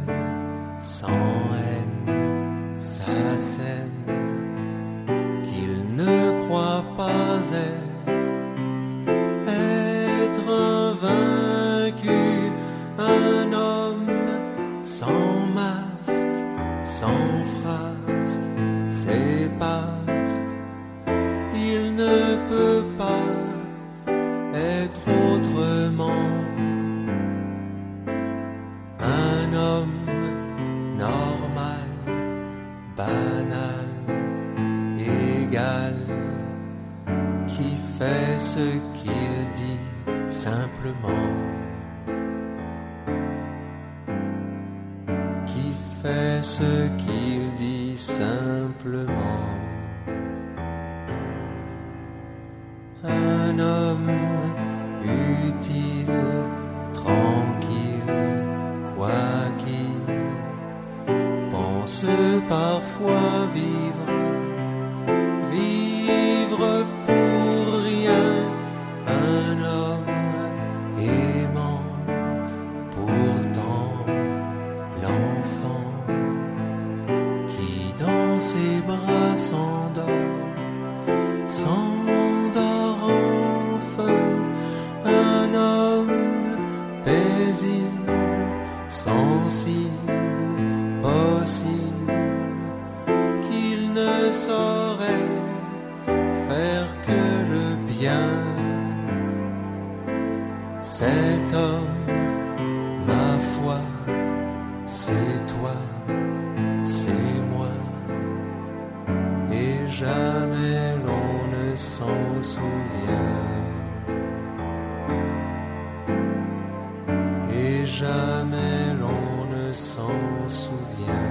simplement, qui fait ce qu'il dit simplement. Un homme utile, tranquille, quoi qu'il pense parfois vivre, vivre pour rien. Un homme aimant, pourtant l'enfant qui dans ses bras s'endort, s'endort enfin. Un homme paisible, sensible, possible, qu'il ne saurait faire que le bien. Cet homme, ma foi, c'est toi, c'est moi, et jamais l'on ne s'en souvient, et jamais l'on ne s'en souvient.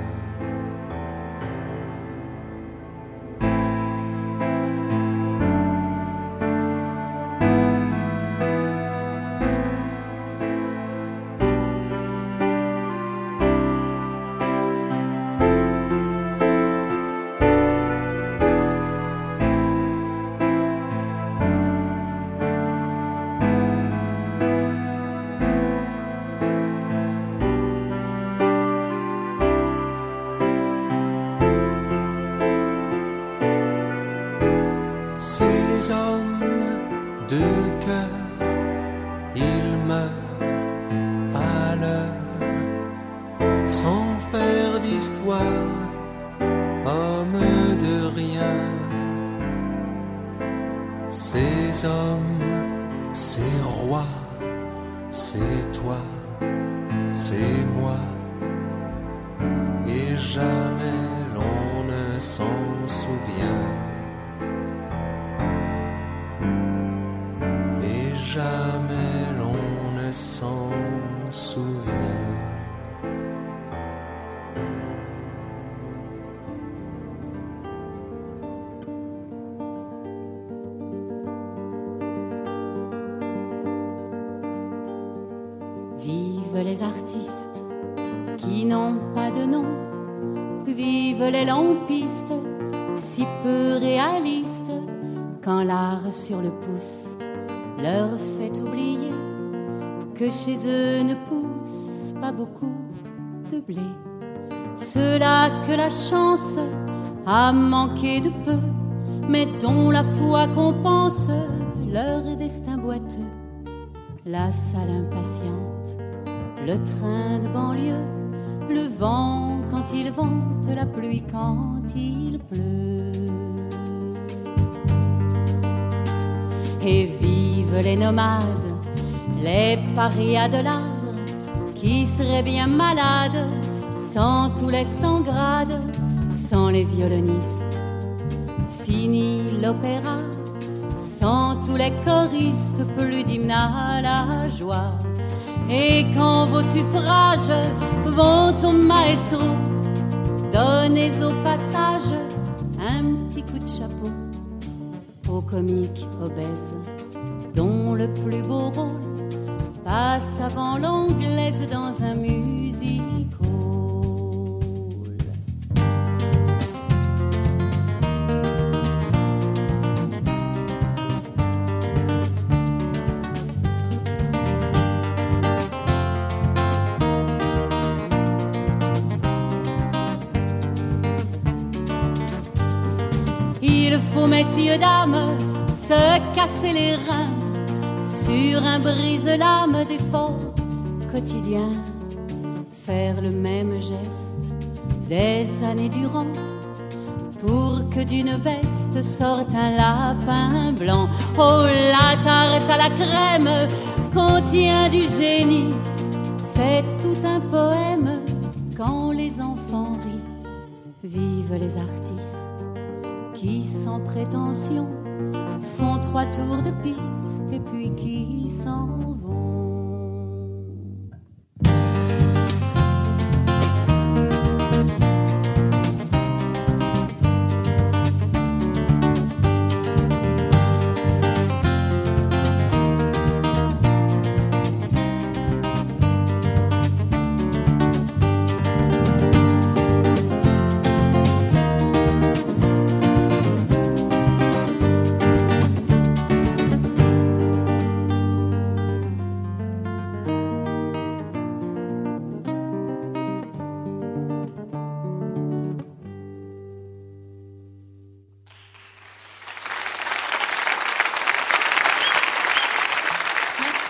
Ces hommes de cœur, ils meurent à l'heure, sans faire d'histoire, hommes de rien. Ces hommes, ces rois, c'est toi, c'est moi, et jamais l'on ne s'en souvient. Jamais l'on ne s'en souvient. Vive les artistes qui n'ont pas de nom, vive les lampistes si peu réalistes, quand l'art sur le pouce leur fait oublier que chez eux ne pousse pas beaucoup de blé. Ceux-là que la chance a manqué de peu, mais dont la foi compense leur destin boiteux. La salle impatiente, le train de banlieue, le vent quand il vente, la pluie quand il pleut. Et vivent les nomades, les parias de l'art, qui seraient bien malades sans tous les sans-grades, sans les violonistes. Fini l'opéra, sans tous les choristes, plus d'hymne à la joie. Et quand vos suffrages vont au maestro, donnez au passage un petit coup de chapeau aux comiques obèses, dont le plus beau rôle passe avant l'anglaise dans un music hall. Il faut, messieurs, dames, se casser les reins sur un brise-lame d'effort quotidien, faire le même geste des années durant, pour que d'une veste sorte un lapin blanc. Oh, la tarte à la crème contient du génie, c'est tout un poème quand les enfants rient. Vive les artistes qui, sans prétention, font trois tours de piste et puis qui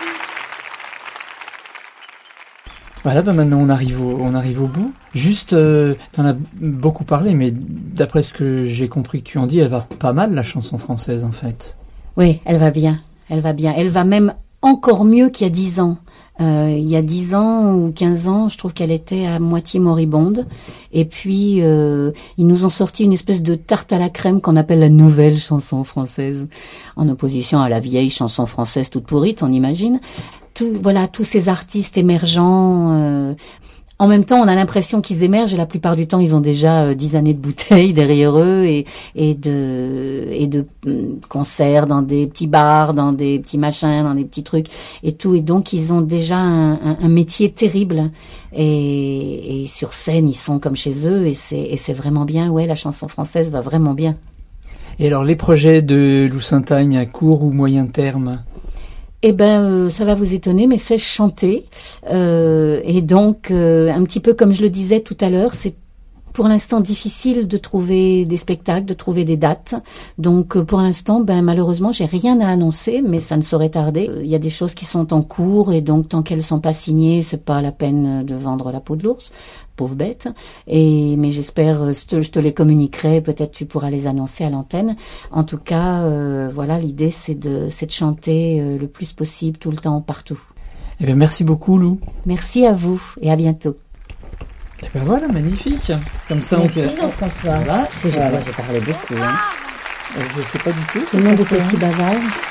Voilà, ben maintenant on arrive au, on arrive au bout. Juste, euh, t'en as beaucoup parlé, mais d'après ce que j'ai compris que tu en dis, elle va pas mal la chanson française en fait. Oui, elle va bien, elle va bien. Elle va même encore mieux qu'il y a dix ans. Euh, il y a dix ans ou quinze ans, je trouve qu'elle était à moitié moribonde. Et puis, euh, ils nous ont sorti une espèce de tarte à la crème qu'on appelle la nouvelle chanson française, en opposition à la vieille chanson française toute pourrite, on imagine. Tout, voilà, tous ces artistes émergents. Euh, en même temps, on a l'impression qu'ils émergent et la plupart du temps, ils ont déjà euh, dix années de bouteilles derrière eux et, et de, et de euh, concerts dans des petits bars, dans des petits machins, dans des petits trucs et tout. Et donc, ils ont déjà un, un, un métier terrible. Et, et sur scène, ils sont comme chez eux et c'est, et c'est vraiment bien. Ouais, la chanson française va vraiment bien. Et alors, les projets de Lou Saint-Agne à court ou moyen terme? Eh ben, euh, ça va vous étonner, mais c'est chanter. Euh, et donc, euh, un petit peu comme je le disais tout à l'heure, c'est pour l'instant difficile de trouver des spectacles, de trouver des dates. Donc, euh, pour l'instant, ben malheureusement, j'ai rien à annoncer, mais ça ne saurait tarder. Il y a des choses qui sont en cours, et donc tant qu'elles sont pas signées, c'est pas la peine de vendre la peau de l'ours. Pauvre bête. Et, mais j'espère, je te, je te les communiquerai, peut-être tu pourras les annoncer à l'antenne. En tout cas, euh, voilà, l'idée c'est de, c'est de chanter euh, le plus possible, tout le temps, partout. Eh bien, merci beaucoup, Lou. Merci à vous et à bientôt. Et ben voilà, magnifique. Comme ça, merci on peut... Jean-François. Voilà. Tu sais, j'ai, voilà. j'ai parlé beaucoup. Hein. Euh, je sais pas du tout. Tout le monde était si bavard.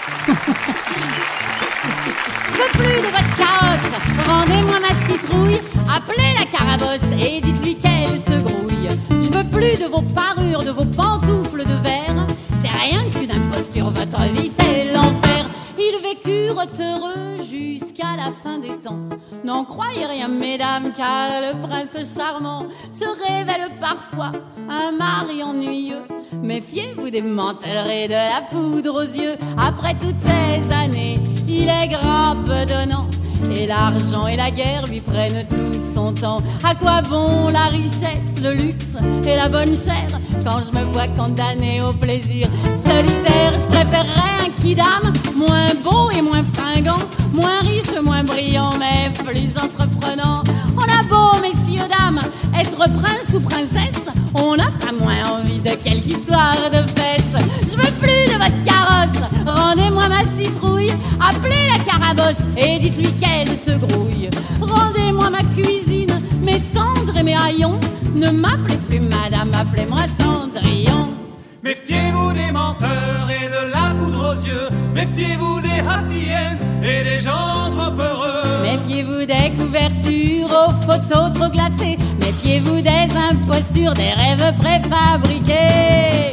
Je veux plus de votre carotte, rendez-moi ma citrouille, appelez la carabosse et dites-lui qu'elle se grouille. Je veux plus de vos parures, de vos pantoufles de verre, c'est rien qu'une imposture, votre vie c'est l'enfer. Ils vécurent heureux jusqu'à la fin des temps. N'en croyez rien, mesdames, car le prince charmant se révèle parfois un mari ennuyeux. Méfiez-vous des menteurs et de la poudre aux yeux. Après toutes ces années, il est grand peu donnant, et l'argent et la guerre lui prennent tout son temps. À quoi bon la richesse, le luxe et la bonne chair, quand je me vois condamné au plaisir solitaire? Je préférerais un kidam, moins beau et moins fringant, moins riche, moins brillant, mais plus entreprenant. On a beau, messieurs, dames, être prince ou princesse, on n'a pas moins envie de quelque histoire de fête. Je veux plus de votre carrosse, rendez-moi ma citrouille, appelez la carabosse et dites-lui qu'elle se grouille. Rendez-moi ma cuisine, mes cendres et mes haillons, ne m'appelez plus madame, appelez-moi Cendrillon. Méfiez-vous des menteurs et de la poudre aux yeux, méfiez-vous des happy end et des gens trop heureux. Méfiez-vous des couvertures aux photos trop glacées, méfiez-vous des impostures, des rêves préfabriqués.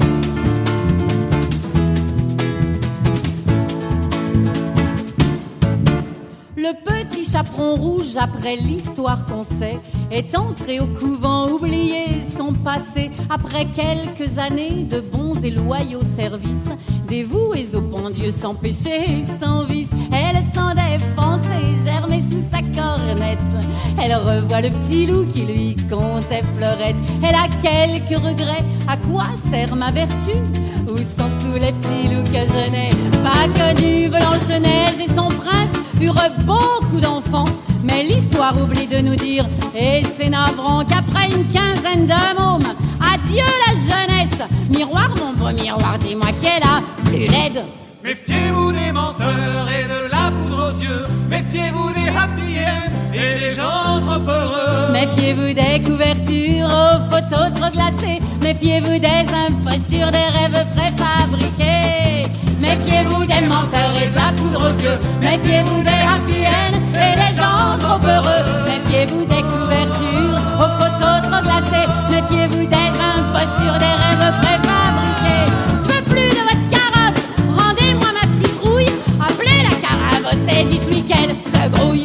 Le petit chaperon rouge, après l'histoire qu'on sait, est entré au couvent oublier son passé. Après quelques années de bons et loyaux services, dévoués au bon Dieu sans péché et sans vice, elle sent des pensées germer sous sa cornette. Elle revoit le petit loup qui lui comptait fleurette. Elle a quelques regrets, à quoi sert ma vertu? Où sont tous les petits loups que je n'ai pas connus? Blanche-Neige et son prince eurent beaucoup d'enfants, mais l'histoire oublie de nous dire, et c'est navrant, qu'après une quinzaine de mômes, adieu la jeunesse. Miroir, mon beau miroir, dis-moi qui est la plus laide. Méfiez-vous des menteurs et de la poudre aux yeux, méfiez-vous des happy end et des gens trop heureux. Méfiez-vous des couvertures aux photos trop glacées, méfiez-vous des impostures, des rêves préfabriqués. Méfiez-vous des menteurs et de la poudre aux yeux, méfiez-vous des happy end et des gens trop heureux. Méfiez-vous des couvertures aux photos trop glacées, méfiez-vous des impostures, des rêves préfabriqués. Je veux plus de votre carrosse, rendez-moi ma citrouille, appelez la carabosse et dites-lui qu'elle se grouille.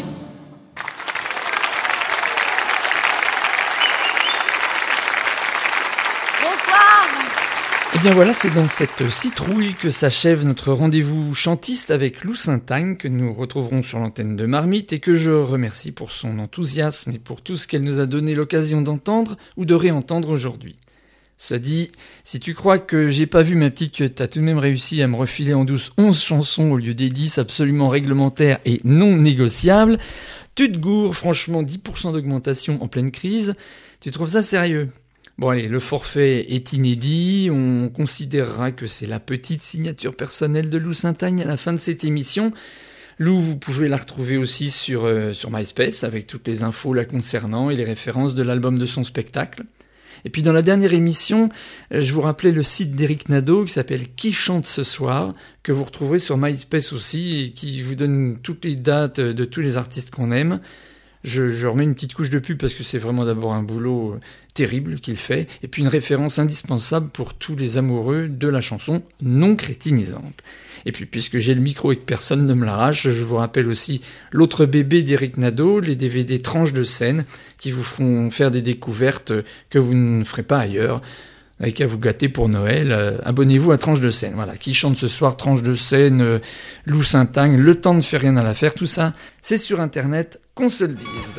Eh bien voilà, c'est dans cette citrouille que s'achève notre rendez-vous chantiste avec Lou Saint-Agne, que nous retrouverons sur l'antenne de Marmite et que je remercie pour son enthousiasme et pour tout ce qu'elle nous a donné l'occasion d'entendre ou de réentendre aujourd'hui. Cela dit, si tu crois que j'ai pas vu ma petite que t'as tout de même réussi à me refiler en douce onze chansons au lieu des dix absolument réglementaires et non négociables, tu te gourres, franchement, dix pour cent d'augmentation en pleine crise, tu trouves ça sérieux? Bon allez, le forfait est inédit, on considérera que c'est la petite signature personnelle de Lou Saint-Agne à la fin de cette émission. Lou, vous pouvez la retrouver aussi sur, euh, sur MySpace avec toutes les infos la concernant et les références de l'album de son spectacle. Et puis dans la dernière émission, je vous rappelais le site d'Éric Nadeau qui s'appelle Qui chante ce soir, que vous retrouverez sur MySpace aussi et qui vous donne toutes les dates de tous les artistes qu'on aime. Je, je remets une petite couche de pub parce que c'est vraiment d'abord un boulot terrible qu'il fait, et puis une référence indispensable pour tous les amoureux de la chanson non crétinisante. Et puis puisque j'ai le micro et que personne ne me l'arrache, je vous rappelle aussi l'autre bébé d'Éric Nadeau, les D V D tranches de scène, qui vous feront faire des découvertes que vous ne ferez pas ailleurs. Avec qu'à vous gâter pour Noël, euh, abonnez-vous à Tranche de scène. Voilà, qui chante ce soir, Tranche de scène, euh, Lou Saint-Agne, Le temps ne fait rien à l'affaire, tout ça, c'est sur Internet, qu'on se le dise.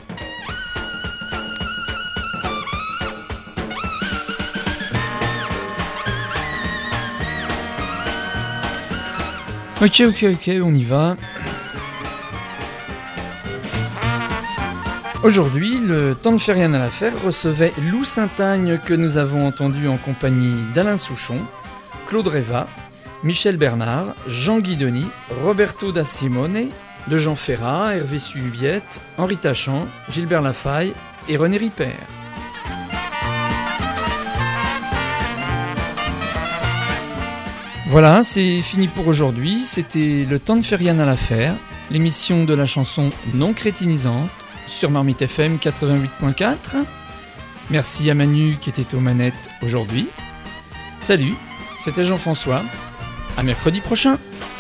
Ok, ok, ok, on y va. Aujourd'hui, le temps ne fait rien à l'affaire recevait Lou Saint-Agne que nous avons entendu en compagnie d'Alain Souchon, Claude Reva, Michel Bernard, Jean Guidoni, Roberto da Simone, de Jean Ferrat, Hervé Suhubiette, Henri Tachant, Gilbert Lafaille et René Ripert. Voilà, c'est fini pour aujourd'hui. C'était Le temps ne fait rien à l'affaire, l'émission de la chanson non crétinisante sur Marmite F M quatre-vingt-huit point quatre. Merci à Manu qui était aux manettes aujourd'hui. Salut, c'était Jean-François. À mercredi prochain.